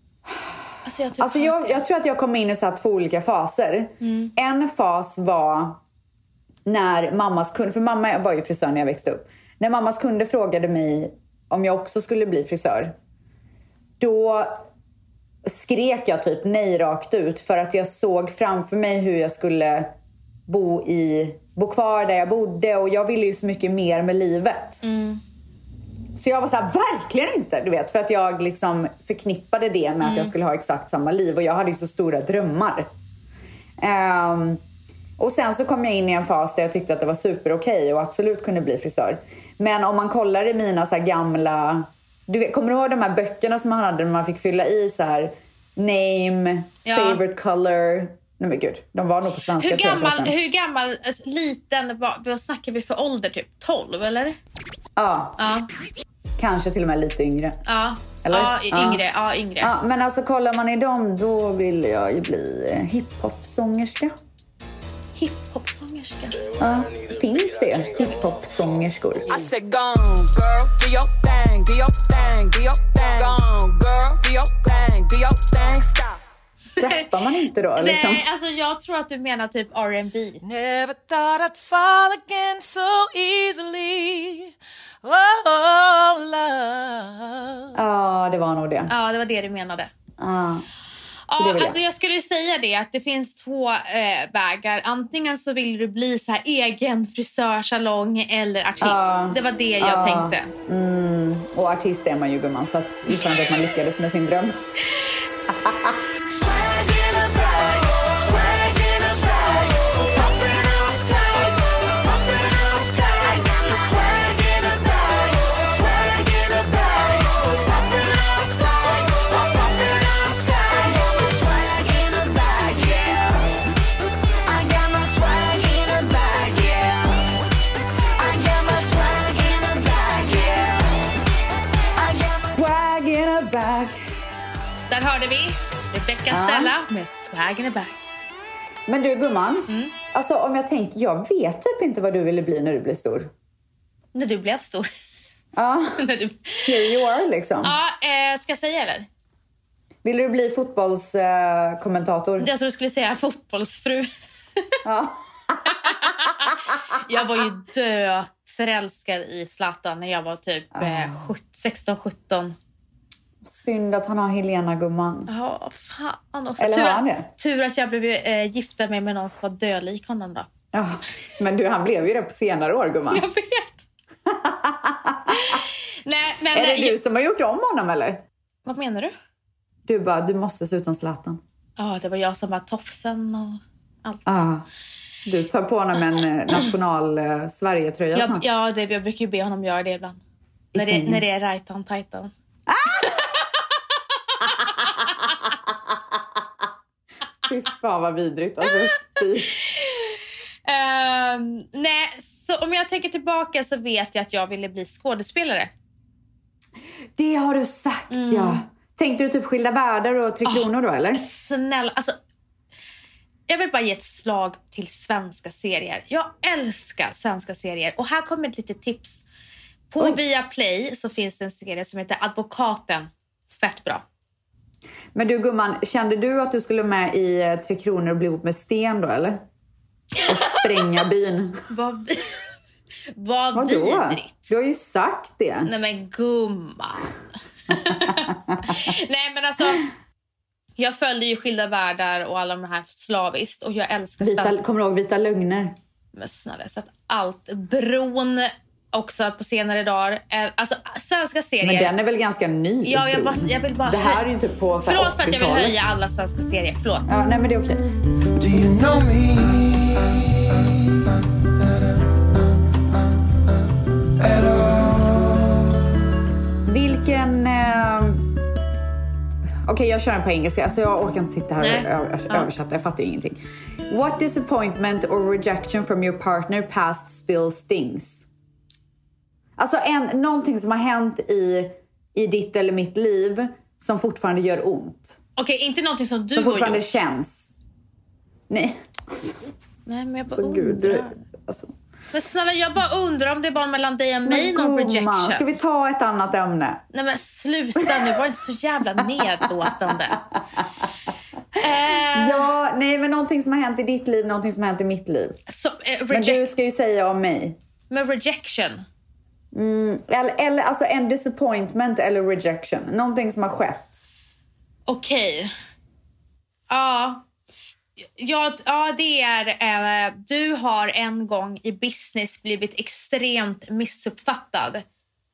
Speaker 3: Jag tror att jag kom in i så här 2 olika faser. En fas var när mammas kunde, för mamma var ju frisör när jag växte upp. När mammas kunde frågade mig om jag också skulle bli frisör, då skrek jag typ nej rakt ut, för att jag såg framför mig hur jag skulle bo kvar där jag bodde, och jag ville ju så mycket mer med livet. Så jag var så här, verkligen inte, du vet, för att jag liksom förknippade det med att jag skulle ha exakt samma liv, och jag hade ju så stora drömmar. Och sen så kom jag in i en fas där jag tyckte att det var super okej och absolut kunde bli frisör. Men om man kollar i mina så här gamla, du vet, kommer du ihåg de här böckerna som man hade när man fick fylla i så här name, favorite color? Nej men gud, de var nog på svenska.
Speaker 2: Hur gammal liten, vad snackar vi för ålder, typ 12 eller?
Speaker 3: Ja. Kanske till och med lite yngre.
Speaker 2: Ja.
Speaker 3: Eller?
Speaker 2: Yngre.
Speaker 3: Ja, men alltså kollar man i dem, då vill jag ju bli hiphop-sångerska.
Speaker 2: Hiphop-sångerska?
Speaker 3: Ja, finns det hiphop-sångerskor?
Speaker 4: I said gone girl, do your thing, do your thing, do your thing. Gone girl, do your thing, do your thing, stop.
Speaker 3: Rappar man inte då? Liksom?
Speaker 2: Nej, alltså jag tror att du menar typ R&B.
Speaker 4: Never thought I'd fall again so easily. Oh, love.
Speaker 3: Ja, det var nog det.
Speaker 2: Ja, det var det du menade.
Speaker 3: Ja,
Speaker 2: alltså jag skulle ju säga det, att det finns 2 vägar. Antingen så vill du bli så här egen frisörsalong eller artist. Det var det jag tänkte.
Speaker 3: Och artist är man ju, gumman, så att det är skönt att man lyckades med sin dröm.
Speaker 2: Där hörde vi Rebecca Stella med Swag in a bag.
Speaker 3: Men du, gumman, alltså om jag tänker, jag vet typ inte vad du ville bli när du blev stor.
Speaker 2: När du blev stor?
Speaker 3: Ja, here you are liksom.
Speaker 2: Ja, ska jag säga eller?
Speaker 3: Ville du bli fotbollskommentator?
Speaker 2: Jag tror du skulle säga fotbollsfru.
Speaker 3: Ja.
Speaker 2: Jag var ju förälskad i Zlatan när jag var typ 16-17.
Speaker 3: Synd att han har Helena, gumman.
Speaker 2: Ja, fan också.
Speaker 3: Eller har han det?
Speaker 2: Tur att jag blev gifta mig med någon som var dölik honom då.
Speaker 3: Ja, men du, han blev ju det på senare år, gumman.
Speaker 2: Jag vet. Nej, men
Speaker 3: är det du som har gjort om honom, eller?
Speaker 2: Vad menar du?
Speaker 3: Du måste se ut som Zlatan.
Speaker 2: Ja, det var jag som var tofsen och allt.
Speaker 3: Ja. Du tar på honom en national Sverige-tröja snart.
Speaker 2: Ja, jag brukar ju be honom göra det ibland. När det är rajtan, tajtan.
Speaker 3: Fy fan vad vidrigt. Alltså,
Speaker 2: nej, så om jag tänker tillbaka så vet jag att jag ville bli skådespelare.
Speaker 3: Det har du sagt, ja. Tänkte du typ Skilda världar och Tre kronor då, eller?
Speaker 2: Snälla, alltså... Jag vill bara ge ett slag till svenska serier. Jag älskar svenska serier. Och här kommer ett litet tips. På Viaplay så finns det en serie som heter Advokaten. Fett bra.
Speaker 3: Men du gumman, kände du att du skulle med i Tre kronor och bli ihop med Sten då, eller? Och spränga byn.
Speaker 2: Vad vidrigt.
Speaker 3: Du har ju sagt det.
Speaker 2: Nej men gumman. Nej men alltså... Jag följde ju Skilda världar och alla de här slaviskt. Och jag älskar svenska.
Speaker 3: Kommer du ihåg Vita lögner?
Speaker 2: Men snälla, så att allt. Bron också på senare dagar. Alltså svenska serier.
Speaker 3: Men den är väl ganska ny?
Speaker 2: Ja, jag vill bara...
Speaker 3: Det här är ju typ på så här 80-talet.
Speaker 2: Förlåt för att jag vill höja alla svenska serier. Förlåt.
Speaker 3: Ja, nej men det är okej.
Speaker 5: Do you know me? At all?
Speaker 3: Vilken... Okej, jag kör den på engelska. Alltså jag orkar inte sitta här och översätta. Jag fattar ju ingenting. What disappointment or rejection from your partner past still stings? Alltså någonting som har hänt i ditt eller mitt liv som fortfarande gör ont.
Speaker 2: Okej, inte någonting som du
Speaker 3: som fortfarande
Speaker 2: har gjort.
Speaker 3: Känns. Nej.
Speaker 2: Nej, men jag bara
Speaker 3: så
Speaker 2: undrar.
Speaker 3: Gud, alltså.
Speaker 2: Men snälla, jag bara undrar om det är bara mellan dig och mig någon rejection.
Speaker 3: Ska vi ta ett annat ämne?
Speaker 2: Nej men sluta, nu var det inte så jävla nedlåtande.
Speaker 3: Ja, nej men någonting som har hänt i ditt liv, någonting som har hänt i mitt liv.
Speaker 2: Så,
Speaker 3: men du ska ju säga om mig.
Speaker 2: Men rejection?
Speaker 3: Eller alltså en disappointment eller rejection. Någonting som har skett.
Speaker 2: Okej. Ja, det är... du har en gång i business blivit extremt missuppfattad.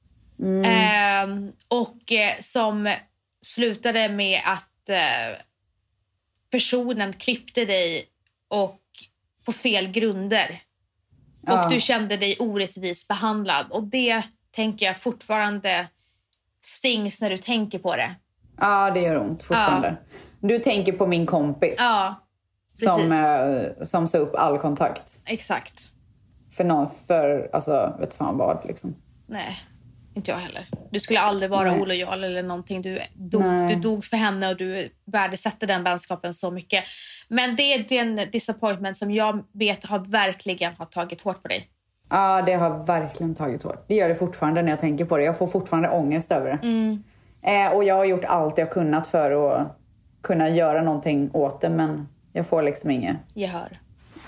Speaker 2: Och som slutade med att personen klippte dig och på fel grunder. Och du kände dig orättvis behandlad. Och det tänker jag fortfarande stings när du tänker på det.
Speaker 3: Ja, det gör ont fortfarande. Du tänker på min kompis.
Speaker 2: Ja.
Speaker 3: Som sa upp all kontakt.
Speaker 2: Exakt.
Speaker 3: För alltså, vet fan vad liksom.
Speaker 2: Nej, inte jag heller. Du skulle aldrig vara olojal eller någonting. Du dog för henne och du värdesätter den vänskapen så mycket. Men det är den disappointment som jag vet verkligen har tagit hårt på dig.
Speaker 3: Ja, det har verkligen tagit hårt. Det gör det fortfarande när jag tänker på det. Jag får fortfarande ångest över det. Och jag har gjort allt jag kunnat för att kunna göra någonting åt det, men jag får liksom inget
Speaker 2: gehör.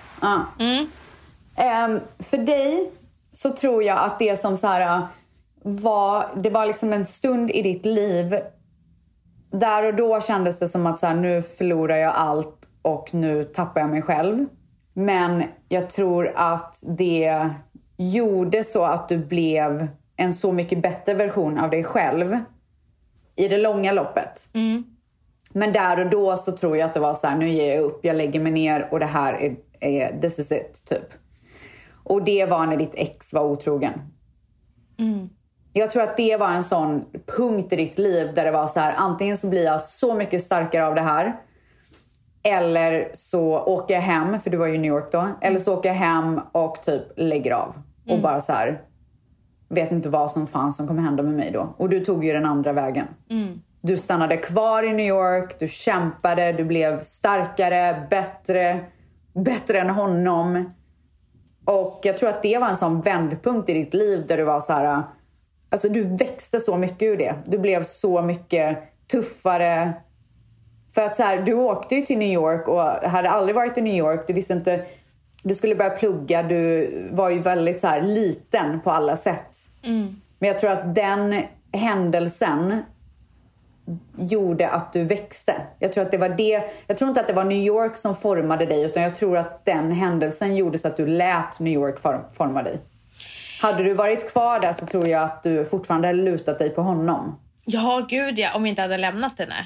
Speaker 3: För dig så tror jag att det som så här det var liksom en stund i ditt liv där och då kändes det som att så här, nu förlorar jag allt och nu tappar jag mig själv. Men jag tror att det gjorde så att du blev en så mycket bättre version av dig själv i det långa loppet. Men där och då så tror jag att det var så här, nu ger jag upp, jag lägger mig ner och det här är this is it typ. Och det var när ditt ex var otrogen. Jag tror att det var en sån punkt i ditt liv där det var så här, antingen så blir jag så mycket starkare av det här, eller så åker jag hem, för du var ju i New York då, eller så åker jag hem och typ lägger av och bara så här, vet inte vad som fanns som kommer hända med mig då. Och du tog ju den andra vägen. Du stannade kvar i New York, du kämpade, du blev starkare, bättre än honom. Och jag tror att det var en sån vändpunkt i ditt liv där du var så här, alltså du växte så mycket ur det. Du blev så mycket tuffare. För att så här, du åkte ju till New York och hade aldrig varit i New York. Du visste inte, du skulle börja plugga. Du var ju väldigt så här liten på alla sätt. Men jag tror att den händelsen gjorde att du växte. Jag tror att det var det. Jag tror inte att det var New York som formade dig, utan jag tror att den händelsen gjorde så att du lät New York forma dig. Hade du varit kvar där så tror jag att du fortfarande hade lutat dig på honom.
Speaker 2: Ja, gud ja, om vi inte hade lämnat henne.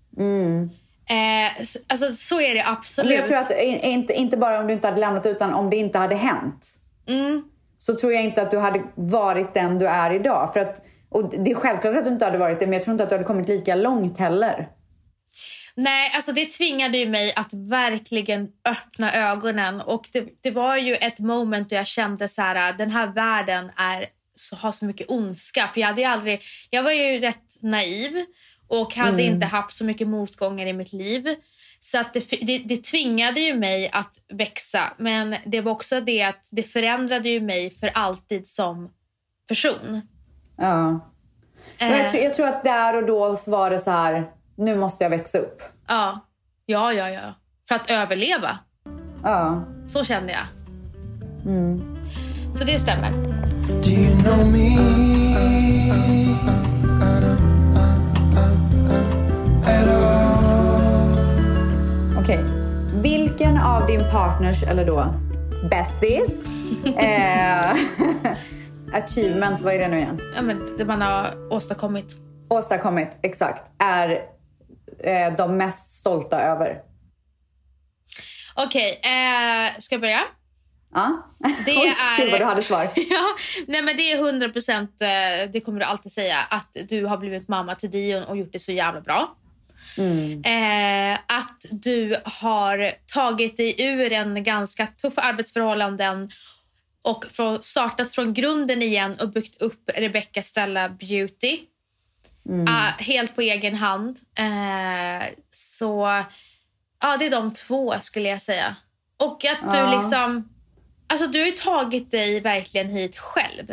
Speaker 2: Alltså så är det absolut.
Speaker 3: Men jag tror att inte bara om du inte hade lämnat, utan om det inte hade hänt. Så tror jag inte att du hade varit den du är idag. För att, och det är självklart att du inte hade varit det, men jag tror inte att du hade kommit lika långt heller.
Speaker 2: Nej, alltså det tvingade ju mig att verkligen öppna ögonen. Och det var ju ett moment då jag kände så här, den här världen har så mycket ondska. För jag var ju rätt naiv och hade inte haft så mycket motgångar i mitt liv. Så att det tvingade ju mig att växa. Men det var också det att det förändrade ju mig för alltid som person.
Speaker 3: Ja. Jag tror att där och då var det så här, nu måste jag växa upp.
Speaker 2: Ja. För att överleva.
Speaker 3: Ja.
Speaker 2: Så kände jag. Så det stämmer.
Speaker 5: Do you know me? At all?
Speaker 3: Okej. Vilken av din partners, eller då besties, achievements, vad är det nu igen?
Speaker 2: Ja, men det man har åstadkommit,
Speaker 3: exakt, är de mest stolta över?
Speaker 2: Okej, ska jag börja?
Speaker 3: Ja.
Speaker 2: Det
Speaker 3: Kul vad du hade svar.
Speaker 2: Ja, nej men det är 100%, det kommer du alltid säga, att du har blivit mamma till Dion och gjort det så jävla bra. Att du har tagit dig ur en ganska tuff arbetsförhållanden och startat från grunden igen och byggt upp Rebecca Stella Beauty. Helt på egen hand. Så ja, det är de två skulle jag säga. Och att du liksom, alltså du har ju tagit dig verkligen hit själv.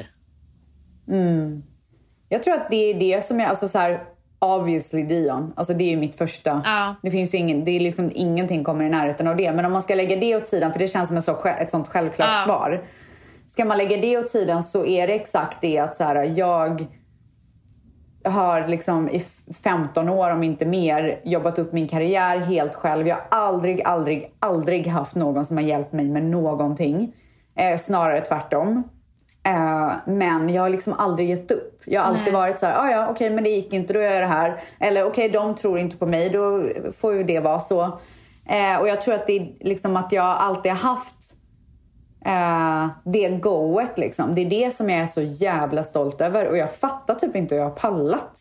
Speaker 3: Jag tror att det är det som är, alltså så här, obviously Dion. Alltså det är ju mitt första. Det finns ju det är liksom ingenting kommer i närheten av det. Men om man ska lägga det åt sidan, för det känns som ett sånt självklart svar. Ska man lägga det åt sidan så är det exakt det att så här, jag har liksom i 15 år om inte mer jobbat upp min karriär helt själv. Jag har aldrig haft någon som har hjälpt mig med någonting. Snarare tvärtom. Men jag har liksom aldrig gett upp. Jag har alltid varit så här, okej, men det gick inte, då gör jag det här. Eller okej, de tror inte på mig, då får ju det vara så. Och jag tror att det är liksom att jag alltid har haft det goet liksom. Det är det som jag är så jävla stolt över. Och jag fattar typ inte hur jag har pallat.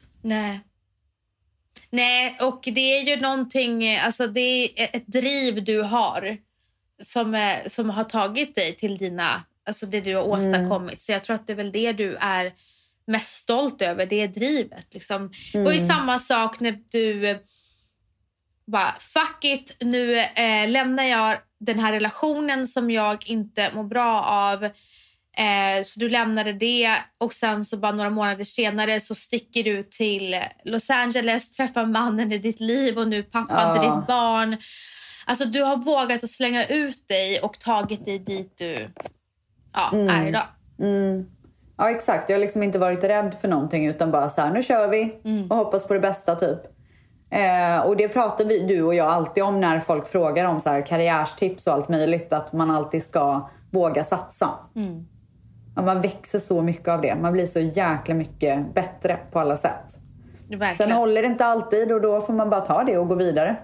Speaker 2: Nej, och det är ju någonting, alltså det är ett driv du har som har tagit dig till alltså det du har åstadkommit. Så jag tror att det är väl det du är mest stolt över, det är drivet liksom. Och i samma sak när du bara, fuck it, nu lämnar jag den här relationen som jag inte mår bra av. Så du lämnade det och sen så bara några månader senare så sticker du till Los Angeles, träffar mannen i ditt liv och nu pappan till ditt barn. Alltså du har vågat att slänga ut dig och tagit dig dit du är idag.
Speaker 3: Ja, exakt. Jag har liksom inte varit rädd för någonting utan bara så här, nu kör vi och hoppas på det bästa typ. Och det pratar du och jag alltid om när folk frågar om så här karriärstips och allt möjligt, att man alltid ska våga satsa. Och man växer så mycket av det. Man blir så jäkla mycket bättre på alla sätt.
Speaker 2: Verkligen.
Speaker 3: Sen håller det inte alltid och då får man bara ta det och gå vidare.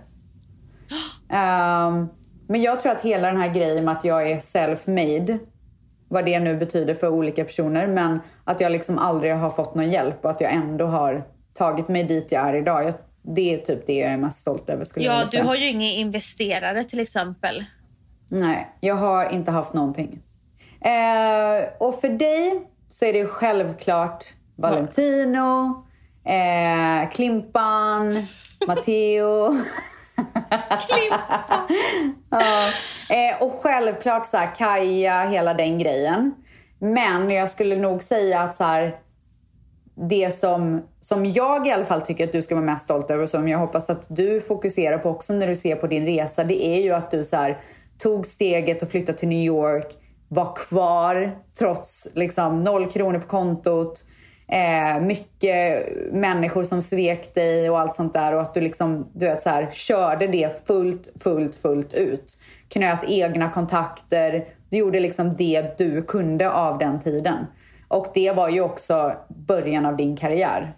Speaker 3: Men jag tror att hela den här grejen med att jag är self-made, vad det nu betyder för olika personer, men att jag liksom aldrig har fått någon hjälp och att jag ändå har tagit mig dit jag är idag. Det är typ det jag är mest stolt över, skulle jag vilja säga.
Speaker 2: Du har ju inga investerare till exempel.
Speaker 3: Nej, jag har inte haft någonting. Och för dig så är det självklart Valentino, Klimpan, Matteo.
Speaker 2: Klimpan.
Speaker 3: Och självklart så här, Kaja, hela den grejen. Men jag skulle nog säga att så här, det som jag i alla fall tycker att du ska vara mest stolt över, som jag hoppas att du fokuserar på också när du ser på din resa, det är ju att du så här, tog steget och flyttade till New York, var kvar trots liksom 0 kronor på kontot, mycket människor som svek dig och allt sånt där, och att du liksom, du vet, så här, körde det fullt ut, knöt egna kontakter, du gjorde liksom det du kunde av den tiden. Och det var ju också början av din karriär.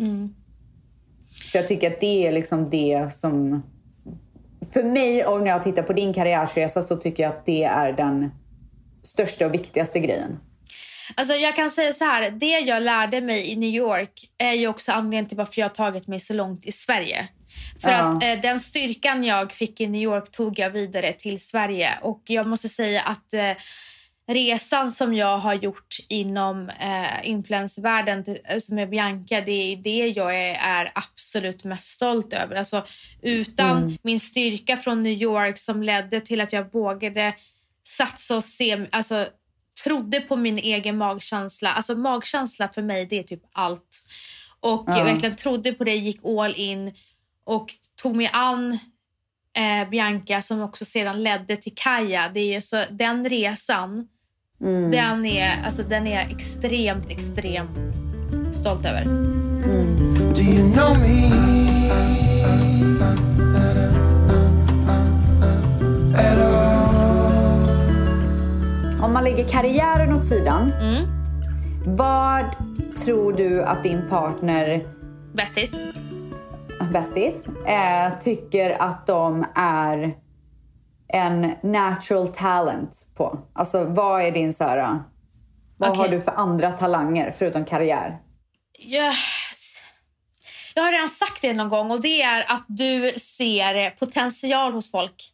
Speaker 3: Så jag tycker att det är liksom det som, för mig, och när jag tittar på din karriärsresa, så tycker jag att det är den största och viktigaste grejen.
Speaker 2: Alltså jag kan säga så här, det jag lärde mig i New York är ju också anledningen till varför jag har tagit mig så långt i Sverige. För att den styrkan jag fick i New York tog jag vidare till Sverige. Och jag måste säga att resan som jag har gjort inom influencervärlden som är Bianca, det är det jag är absolut mest stolt över. Alltså, utan min styrka från New York som ledde till att jag vågade satsa och trodde på min egen magkänsla. Alltså magkänsla för mig, det är typ allt. Och jag verkligen trodde på det, gick all in och tog mig an Bianca som också sedan ledde till Kaja. Det är ju så, den resan, den är jag extremt stolt över.
Speaker 5: Do you know me? At all?
Speaker 3: Om man lägger karriären åt sidan, vad tror du att din partner bästis tycker att de är en natural talent på? Alltså vad är din vad har du för andra talanger förutom karriär?
Speaker 2: Yes. Jag har redan sagt det någon gång, och det är att du ser potential hos folk.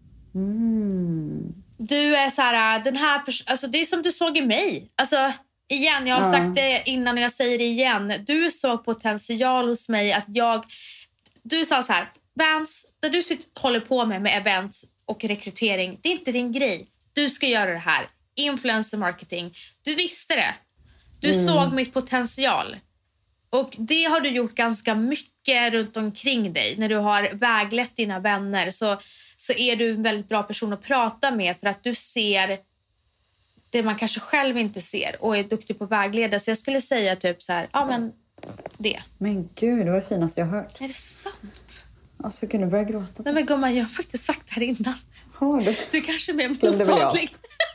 Speaker 2: Du är den här alltså det är som du såg i mig. Alltså igen, jag har sagt det innan och jag säger det igen. Du såg potential hos mig att du sa så här: Vans, där du håller på med events och rekrytering, det är inte din grej. Du ska göra det här. Influencer marketing. Du visste det. Du såg mitt potential. Och det har du gjort ganska mycket runt omkring dig. När du har väglett dina vänner så är du en väldigt bra person att prata med, för att du ser det man kanske själv inte ser och är duktig på vägleda. Så jag skulle säga typ så här, det.
Speaker 3: Men gud, det var det finaste jag hört.
Speaker 2: Är det sant?
Speaker 3: Alltså, kunde du börja gråta?
Speaker 2: Nej men gumman, jag har faktiskt sagt det här innan.
Speaker 3: Har du?
Speaker 2: Du kanske är mer mottaglig.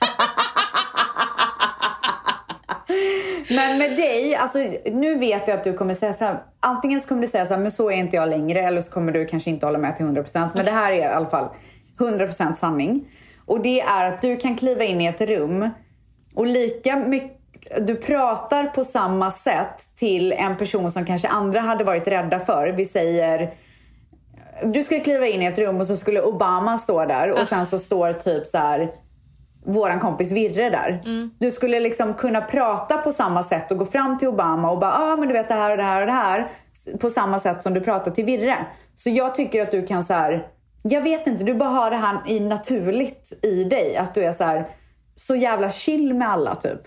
Speaker 3: Men med dig, alltså nu vet jag att du kommer säga så här. Antingen så kommer du säga så här, men så är inte jag längre. Eller så kommer du kanske inte hålla med till 100%. Men det här är i alla fall 100% sanning. Och det är att du kan kliva in i ett rum och lika mycket, du pratar på samma sätt till en person som kanske andra hade varit rädda för. Vi säger, du skulle kliva in i ett rum och så skulle Obama stå där. Och sen så står typ så här våran kompis Virre där. Du skulle liksom kunna prata på samma sätt och gå fram till Obama och bara, men du vet det här och det här och det här. På samma sätt som du pratar till Virre. Så jag tycker att du kan så här, jag vet inte, du bara har det här naturligt i dig. Att du är så här, så jävla chill med alla typ.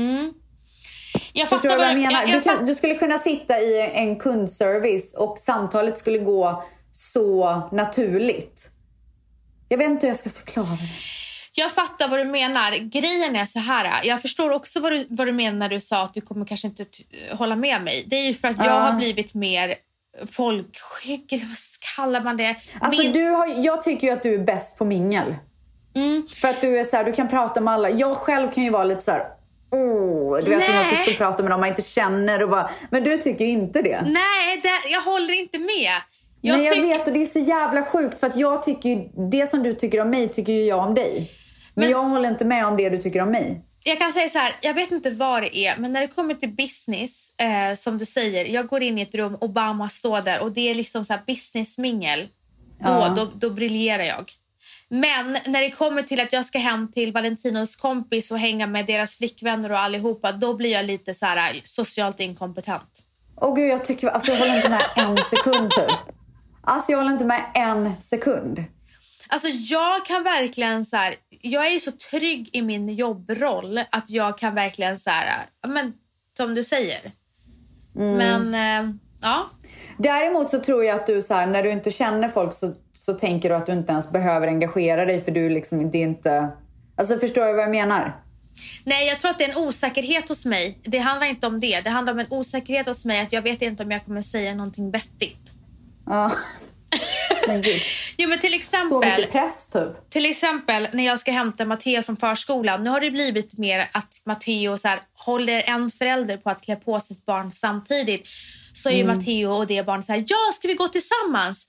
Speaker 2: Jag
Speaker 3: förstår vad jag menar? Du skulle kunna sitta i en kundservice och samtalet skulle gå så naturligt. Jag vet inte hur jag ska förklara det.
Speaker 2: Jag fattar vad du menar. Grejen är så här. Jag förstår också vad du menar när du sa att du kommer kanske inte hålla med mig. Det är ju för att jag har blivit mer folkskygg, eller vad kallar man det?
Speaker 3: Alltså jag tycker ju att du är bäst på mingel. För att du är så här, du kan prata med alla. Jag själv kan ju vara lite så här, du vet hur man ska stå och prata med dem man inte känner och bara, men du tycker ju inte det.
Speaker 2: Nej, jag håller inte med.
Speaker 3: Jag vet, och det är så jävla sjukt. För att jag tycker, det som du tycker om mig tycker ju jag om dig. Men jag håller inte med om det du tycker om mig.
Speaker 2: Jag kan säga så här, jag vet inte vad det är, men när det kommer till business, som du säger, jag går in i ett rum, Obama står där och det är liksom så här businessmingel. Då briljerar jag. Men när det kommer till att jag ska hem till Valentinos kompis och hänga med deras flickvänner och allihopa, då blir jag lite så här socialt inkompetent.
Speaker 3: Gud, jag håller inte med en sekund typ. Alltså jag håller inte med en sekund.
Speaker 2: Alltså jag kan verkligen så här, jag är så trygg i min jobbroll att jag kan verkligen så här, men som du säger. Men ja.
Speaker 3: Däremot så tror jag att du så här, när du inte känner folk så tänker du att du inte ens behöver engagera dig, för du liksom, det är inte, alltså förstår du vad jag menar?
Speaker 2: Nej, jag tror att det är en osäkerhet hos mig. Det handlar inte om det. Det handlar om en osäkerhet hos mig att jag vet inte om jag kommer säga någonting vettigt.
Speaker 3: Ja. Men gud.
Speaker 2: Jo, men till exempel,
Speaker 3: så mycket press typ.
Speaker 2: Till exempel när jag ska hämta Matteo från förskolan. Nu har det blivit mer att Matteo så här, håller en förälder på att klä på sitt barn samtidigt. Så är ju Matteo och det barnet så här, ja, ska vi gå tillsammans?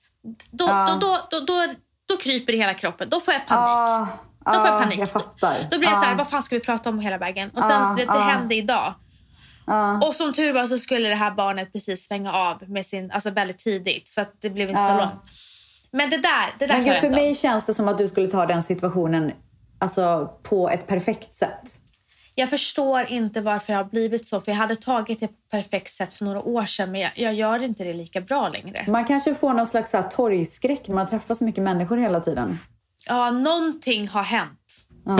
Speaker 2: Då kryper det hela kroppen. Då får jag panik.
Speaker 3: Jag fattar.
Speaker 2: Då blir jag så här, vad fan ska vi prata om hela vägen? Och sen, det hände idag. Och som tur var så skulle det här barnet precis svänga av med sin, alltså väldigt tidigt. Så att det blev inte så långt. Men det där
Speaker 3: men gud, för mig känns det som att du skulle ta den situationen alltså, på ett perfekt sätt.
Speaker 2: Jag förstår inte varför jag har blivit så. För jag hade tagit det på ett perfekt sätt för några år sedan. Men jag gör inte det lika bra längre. Man
Speaker 3: kanske får någon slags så här, torgskräck. Man träffar så mycket människor hela tiden.
Speaker 2: Ja, någonting har hänt.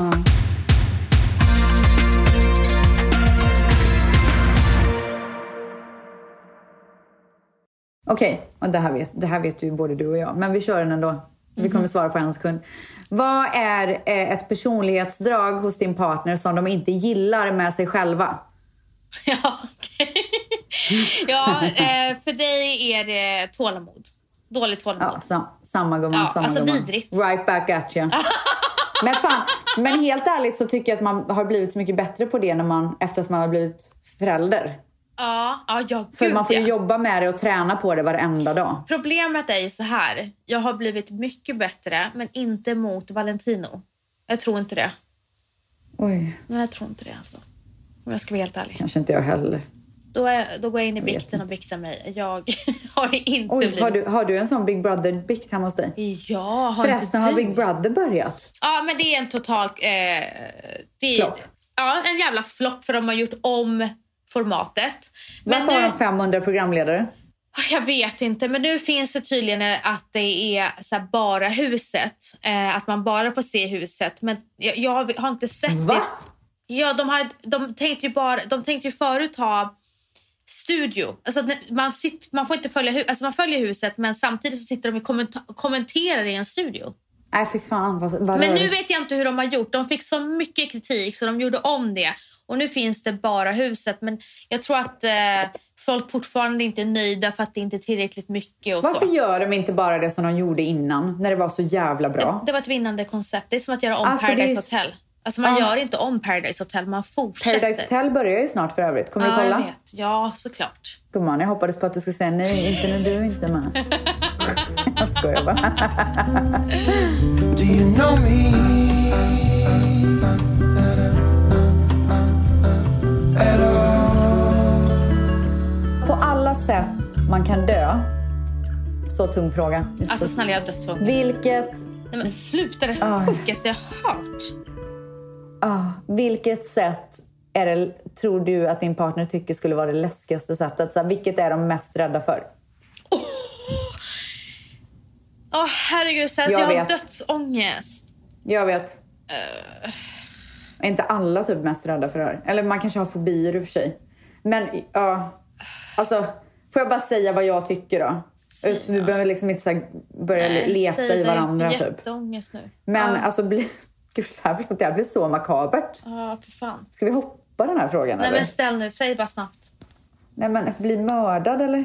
Speaker 3: Okej, och det här vet ju både du och jag. Men vi kör den ändå. Vi kommer svara på en sekund. Vad är ett personlighetsdrag hos din partner som de inte gillar med sig själva?
Speaker 2: Ja, okej. Ja, för dig är det tålamod. Dåligt tålamod.
Speaker 3: Ja, samma gumman.
Speaker 2: Ja, alltså vidrigt.
Speaker 3: Right back at you. men helt ärligt så tycker jag att man har blivit så mycket bättre på det efter att man har blivit förälder.
Speaker 2: Ja, gud,
Speaker 3: för man får ju jobba med det och träna på det varenda dag.
Speaker 2: Problemet är ju så här. Jag har blivit mycket bättre, men inte mot Valentino. Jag tror inte det.
Speaker 3: Oj.
Speaker 2: Nej, jag tror inte det alltså. Om jag ska vara helt ärlig.
Speaker 3: Kanske inte jag heller.
Speaker 2: Då går jag in i bikten och biktar mig. Jag har inte blivit...
Speaker 3: Har du en sån Big Brother-bikt hemma hos dig?
Speaker 2: Ja, har
Speaker 3: förresten,
Speaker 2: inte du?
Speaker 3: Har Big Brother börjat?
Speaker 2: Ja, men det är en total...
Speaker 3: flopp.
Speaker 2: Ja, en jävla flopp för de har gjort om formatet.
Speaker 3: Varför har de 500 programledare?
Speaker 2: Jag vet inte, men nu finns det tydligen att det är så här bara huset. Att man bara får se huset. Men jag har inte sett det. Ja, de tänkte ju förut ha studio. Alltså man får inte följa alltså man följer huset, men samtidigt så sitter de och kommenterar i en studio.
Speaker 3: Nej, fy fan. Vad
Speaker 2: men nu vet jag inte hur de har gjort. De fick så mycket kritik så de gjorde om det. Och nu finns det bara huset. Men jag tror att folk fortfarande inte är nöjda för att det inte är tillräckligt mycket. Och
Speaker 3: varför
Speaker 2: så.
Speaker 3: Gör de inte bara det som de gjorde innan? När det var så jävla bra.
Speaker 2: Det var ett vinnande koncept. Det är som att göra om Paradise Hotel. Alltså man gör inte om Paradise Hotel, man fortsätter.
Speaker 3: Paradise Hotel börjar ju snart för övrigt. Kommer du kolla?
Speaker 2: Jag vet. Ja, såklart.
Speaker 3: Gumman, jag hoppades på att du skulle säga nej, inte när du inte är med. Jag skojar bara.
Speaker 5: Do you know me?
Speaker 3: På alla sätt man kan dö. Så tung fråga.
Speaker 2: Alltså snälla, jag har dött så.
Speaker 3: Vilket...
Speaker 2: Nej, men sluta, det sjukaste jag har hört.
Speaker 3: Vilket sätt tror du att din partner tycker skulle vara det läskigaste sättet? Så här, vilket är de mest rädda för?
Speaker 2: Herregud, jag har dödsångest.
Speaker 3: Jag vet. Är inte alla typ mest rädda för det här? Eller man kanske har fobier i och för sig. Men alltså, får jag bara säga vad jag tycker då? Så vi behöver liksom inte så här börja leta i varandra typ.
Speaker 2: Jätteångest nu.
Speaker 3: Men alltså gud, det här blir så makabert.
Speaker 2: Ja, för fan.
Speaker 3: Ska vi hoppa den här frågan?
Speaker 2: Nej,
Speaker 3: eller?
Speaker 2: Men ställ nu, säg bara snabbt.
Speaker 3: Nej, men bli mördad eller?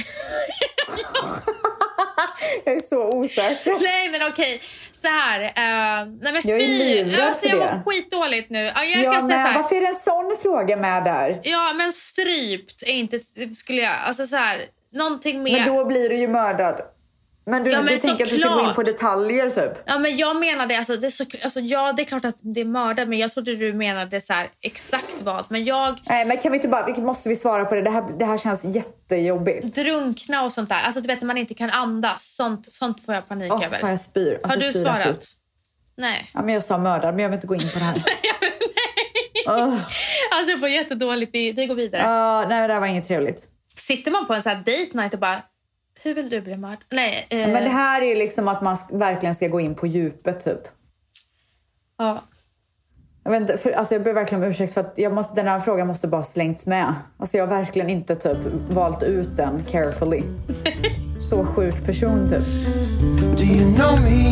Speaker 3: Jag är så osäker.
Speaker 2: Nej, men okej. Så här. Nej, men
Speaker 3: jag är livrädd för det.
Speaker 2: Jag var skitdåligt nu. Jag
Speaker 3: ja,
Speaker 2: kan säga så här.
Speaker 3: Varför är det en sån fråga med där?
Speaker 2: Ja, men strypt är inte... Skulle jag... Alltså så här... Någonting mer...
Speaker 3: Men då blir du ju mördad. Men du tänker att du ska gå in på detaljer typ.
Speaker 2: Ja, men jag menade alltså, det är klart att det är mördad, men jag trodde du menade så här exakt vad. Men
Speaker 3: nej, men kan vi inte bara måste vi svara på det? Det här känns jättejobbigt.
Speaker 2: Drunkna och sånt där. Alltså du vet, man inte kan andas. Sånt får jag panik över.
Speaker 3: Fan, jag spyr.
Speaker 2: Har du svarat? Nej.
Speaker 3: Ja, men jag sa mördad, men jag vill inte gå in på det här.
Speaker 2: Nej. Alltså jag får jättedåligt. Vi går vidare.
Speaker 3: Nej, det här var inget trevligt.
Speaker 2: Sitter man på en sån här date night och bara, hur vill du bli mördad? Nej.
Speaker 3: Men det här är liksom att man verkligen ska gå in på djupet typ.
Speaker 2: Ja.
Speaker 3: Jag vet inte, alltså jag ber verkligen om ursäkt för att den här frågan måste bara slängts med. Alltså jag har verkligen inte typ valt ut den carefully. Så sjuk person typ.
Speaker 5: Do you know me?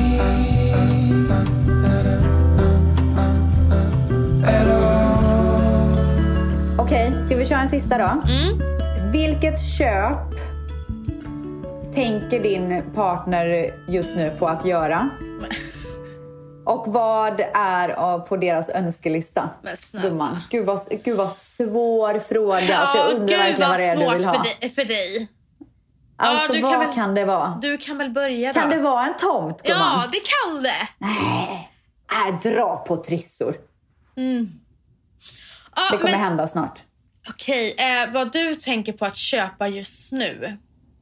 Speaker 3: Okej, ska vi köra en sista då? Vilket köp tänker din partner just nu på att göra? Och vad är på deras önskelista? Gumman. Gud vad svår fråga. Alltså jag undrar verkligen vad det är du vill ha.
Speaker 2: För dig.
Speaker 3: Alltså vad kan det vara?
Speaker 2: Du kan väl börja då?
Speaker 3: Kan det vara en tomt, gumman?
Speaker 2: Ja, det kan det.
Speaker 3: Nej, dra på trissor. Det kommer hända snart.
Speaker 2: Okej, vad du tänker på att köpa just nu?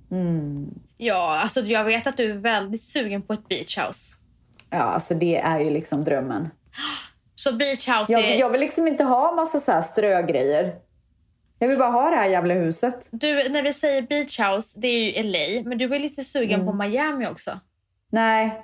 Speaker 2: Ja, alltså jag vet att du är väldigt sugen på ett beach house.
Speaker 3: Ja, alltså det är ju liksom drömmen.
Speaker 2: Så beach house är...
Speaker 3: Jag vill liksom inte ha massa så här strögrejer. Jag vill bara ha det här jävla huset.
Speaker 2: Du, när vi säger beach house, det är ju LA. Men du var lite sugen på Miami också.
Speaker 3: Nej.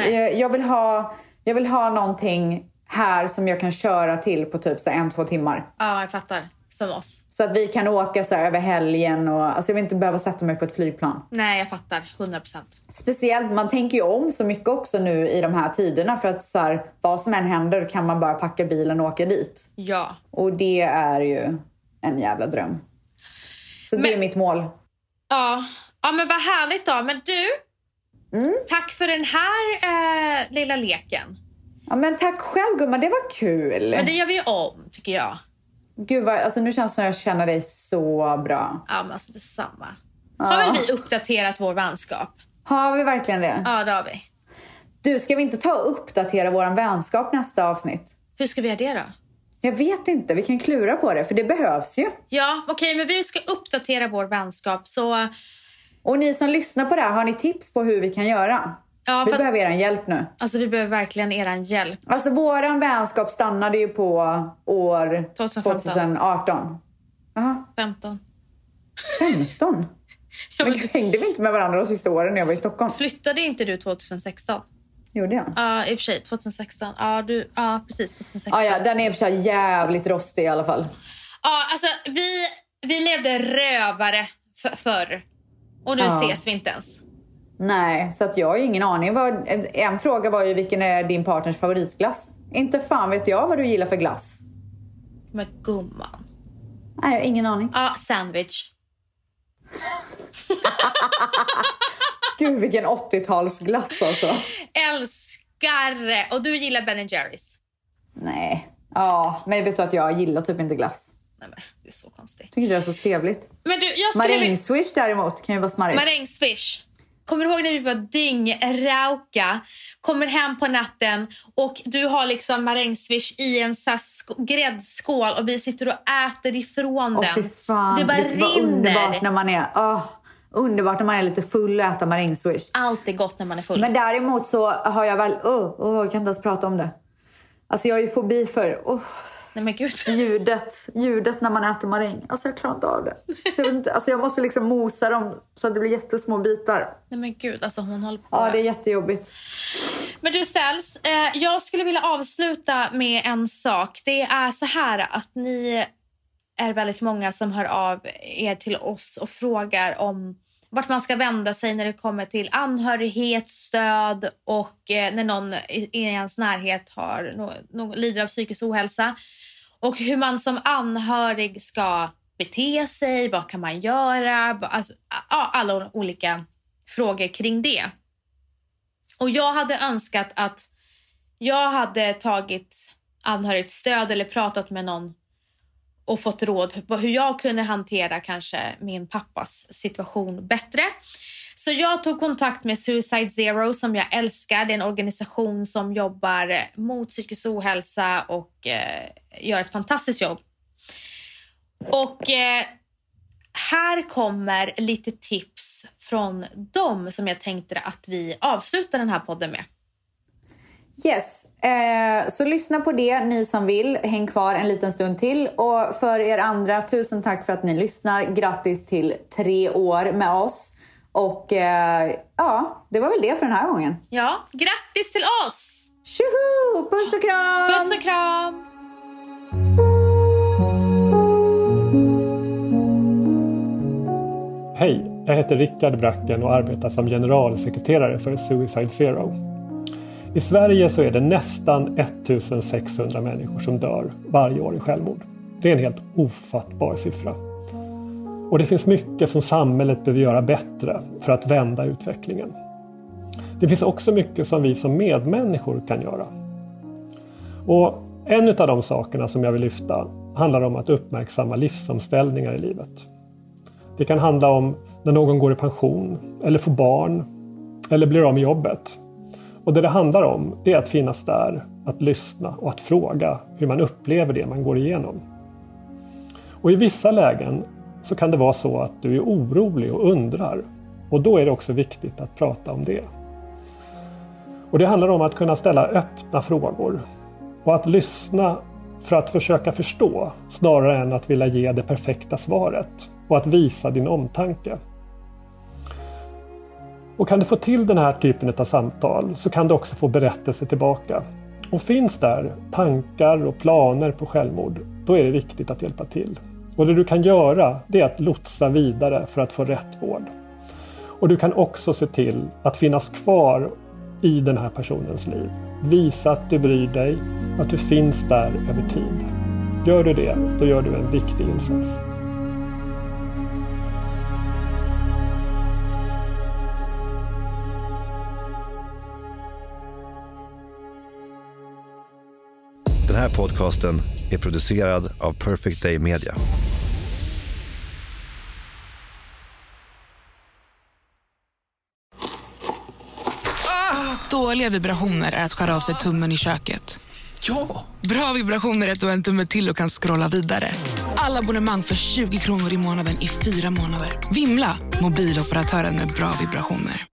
Speaker 3: Jag vill ha någonting här som jag kan köra till på typ så 1-2 timmar.
Speaker 2: Ja, jag fattar. Som oss.
Speaker 3: Så att vi kan åka så här över helgen. Och, alltså jag vill inte behöva sätta mig på ett flygplan.
Speaker 2: Nej, jag fattar. 100%.
Speaker 3: Speciellt, man tänker ju om så mycket också nu i de här tiderna. För att så här, vad som än händer kan man bara packa bilen och åka dit.
Speaker 2: Ja.
Speaker 3: Och det är ju en jävla dröm. Så det är mitt mål.
Speaker 2: Ja, men vad härligt då. Men du, tack för den här lilla leken.
Speaker 3: Ja, men tack själv gumman, det var kul.
Speaker 2: Men det gör vi om, tycker jag.
Speaker 3: Gud vad, alltså nu känns det som jag känner dig så bra.
Speaker 2: Ja, men alltså detsamma. Har väl vi uppdaterat vår vänskap?
Speaker 3: Har vi verkligen det?
Speaker 2: Ja, det har vi.
Speaker 3: Du, ska vi inte ta och uppdatera vår vänskap nästa avsnitt?
Speaker 2: Hur ska vi göra det då?
Speaker 3: Jag vet inte, vi kan klura på det, för det behövs ju.
Speaker 2: Ja, okej, men vi ska uppdatera vår vänskap, så...
Speaker 3: Och ni som lyssnar på det här, har ni tips på hur vi kan göra?
Speaker 2: Ja,
Speaker 3: vi behöver er hjälp nu.
Speaker 2: Alltså vi behöver verkligen er hjälp.
Speaker 3: Alltså våran vänskap stannade ju på år 2018. Aha.
Speaker 2: 15.
Speaker 3: 15?
Speaker 2: Ja,
Speaker 3: men hängde vi inte med varandra de sista åren när jag var i Stockholm?
Speaker 2: Flyttade inte du 2016?
Speaker 3: Gjorde jag?
Speaker 2: Ja, i och för sig 2016. Ja, precis 2016.
Speaker 3: Ja, den är i och för sig jävligt rostig i alla fall.
Speaker 2: Ja, alltså vi levde rövare förr. Och nu ses vi inte ens.
Speaker 3: Nej, så att jag har ju ingen aning. En fråga var ju, vilken är din partners favoritglass? Inte fan vet jag vad du gillar för glass.
Speaker 2: Men gumman.
Speaker 3: Nej, jag har ingen aning.
Speaker 2: Ja, sandwich.
Speaker 3: Gud, vilken 80-talsglass alltså.
Speaker 2: Älskar. Och du gillar Ben & Jerry's?
Speaker 3: Nej. Ja, men vet du att jag gillar typ inte glass.
Speaker 2: Nej, men du är så konstig.
Speaker 3: Tycker det är så trevligt.
Speaker 2: Men du,
Speaker 3: marängswish däremot kan ju vara smarrigt.
Speaker 2: Marängswish. Kommer du ihåg när vi var dyngrauka? Kommer hem på natten och du har liksom marängswish i en gräddskål och vi sitter och äter ifrån den.
Speaker 3: Fy fan.
Speaker 2: Det bara rinner.
Speaker 3: Underbart när man är... underbart när man är lite full och äter marängswish.
Speaker 2: Allt är gott när man är full.
Speaker 3: Men däremot så har jag väl... jag kan inte ens prata om det. Alltså jag har ju fobi för...
Speaker 2: Nej men gud.
Speaker 3: Ljudet när man äter maräng. Alltså jag klarar inte av det. Så jag vet inte, alltså jag måste liksom mosa dem så att det blir jättesmå bitar.
Speaker 2: Nej men gud, alltså hon håller på.
Speaker 3: Ja, det är jättejobbigt.
Speaker 2: Men du Ställs, jag skulle vilja avsluta med en sak. Det är så här att ni är väldigt många som hör av er till oss och frågar om vart man ska vända sig när det kommer till anhörighet, stöd och när någon i ens närhet lider av psykisk ohälsa. Och hur man som anhörig ska bete sig, vad kan man göra, alltså, alla olika frågor kring det. Och jag hade önskat att jag hade tagit anhörigt stöd eller pratat med någon och fått råd på hur jag kunde hantera kanske min pappas situation bättre. Så jag tog kontakt med Suicide Zero som jag älskar. Det är en organisation som jobbar mot psykisk ohälsa och gör ett fantastiskt jobb. Och här kommer lite tips från dem som jag tänkte att vi avslutar den här podden med.
Speaker 3: Yes, så lyssna på det ni som vill. Häng kvar en liten stund till. Och för er andra, tusen tack för att ni lyssnar. Grattis till 3 år med oss. Och det var väl det för den här gången.
Speaker 2: Ja, grattis till oss!
Speaker 3: Tjoho! Puss och kram!
Speaker 2: Puss och kram!
Speaker 6: Hej, jag heter Rickard Bracken och arbetar som generalsekreterare för Suicide Zero. I Sverige så är det nästan 1600 människor som dör varje år i självmord. Det är en helt ofattbar siffra. Och det finns mycket som samhället behöver göra bättre för att vända utvecklingen. Det finns också mycket som vi som medmänniskor kan göra. Och en av de sakerna som jag vill lyfta handlar om att uppmärksamma livsomställningar i livet. Det kan handla om när någon går i pension eller får barn eller blir av med jobbet. Och det handlar om det är att finnas där, att lyssna och att fråga hur man upplever det man går igenom. Och i vissa lägen så kan det vara så att du är orolig och undrar. Och då är det också viktigt att prata om det. Och det handlar om att kunna ställa öppna frågor. Och att lyssna för att försöka förstå snarare än att vilja ge det perfekta svaret. Och att visa din omtanke. Och kan du få till den här typen av samtal så kan du också få berättelse tillbaka. Och finns där tankar och planer på självmord, då är det viktigt att hjälpa till. Och det du kan göra, det är att lotsa vidare för att få rätt vård. Och du kan också se till att finnas kvar i den här personens liv. Visa att du bryr dig, att du finns där över tid. Gör du det, då gör du en viktig insats.
Speaker 7: Den här podcasten är producerad av Perfect Day Media.
Speaker 8: Dåliga vibrationer är att skära av sig tummen i köket.
Speaker 5: Ja!
Speaker 8: Bra vibrationer är att du har en tumme till och kan scrolla vidare. Alla abonnemang för 20 kronor i månaden i 4 månader. Vimla! Mobiloperatören med bra vibrationer.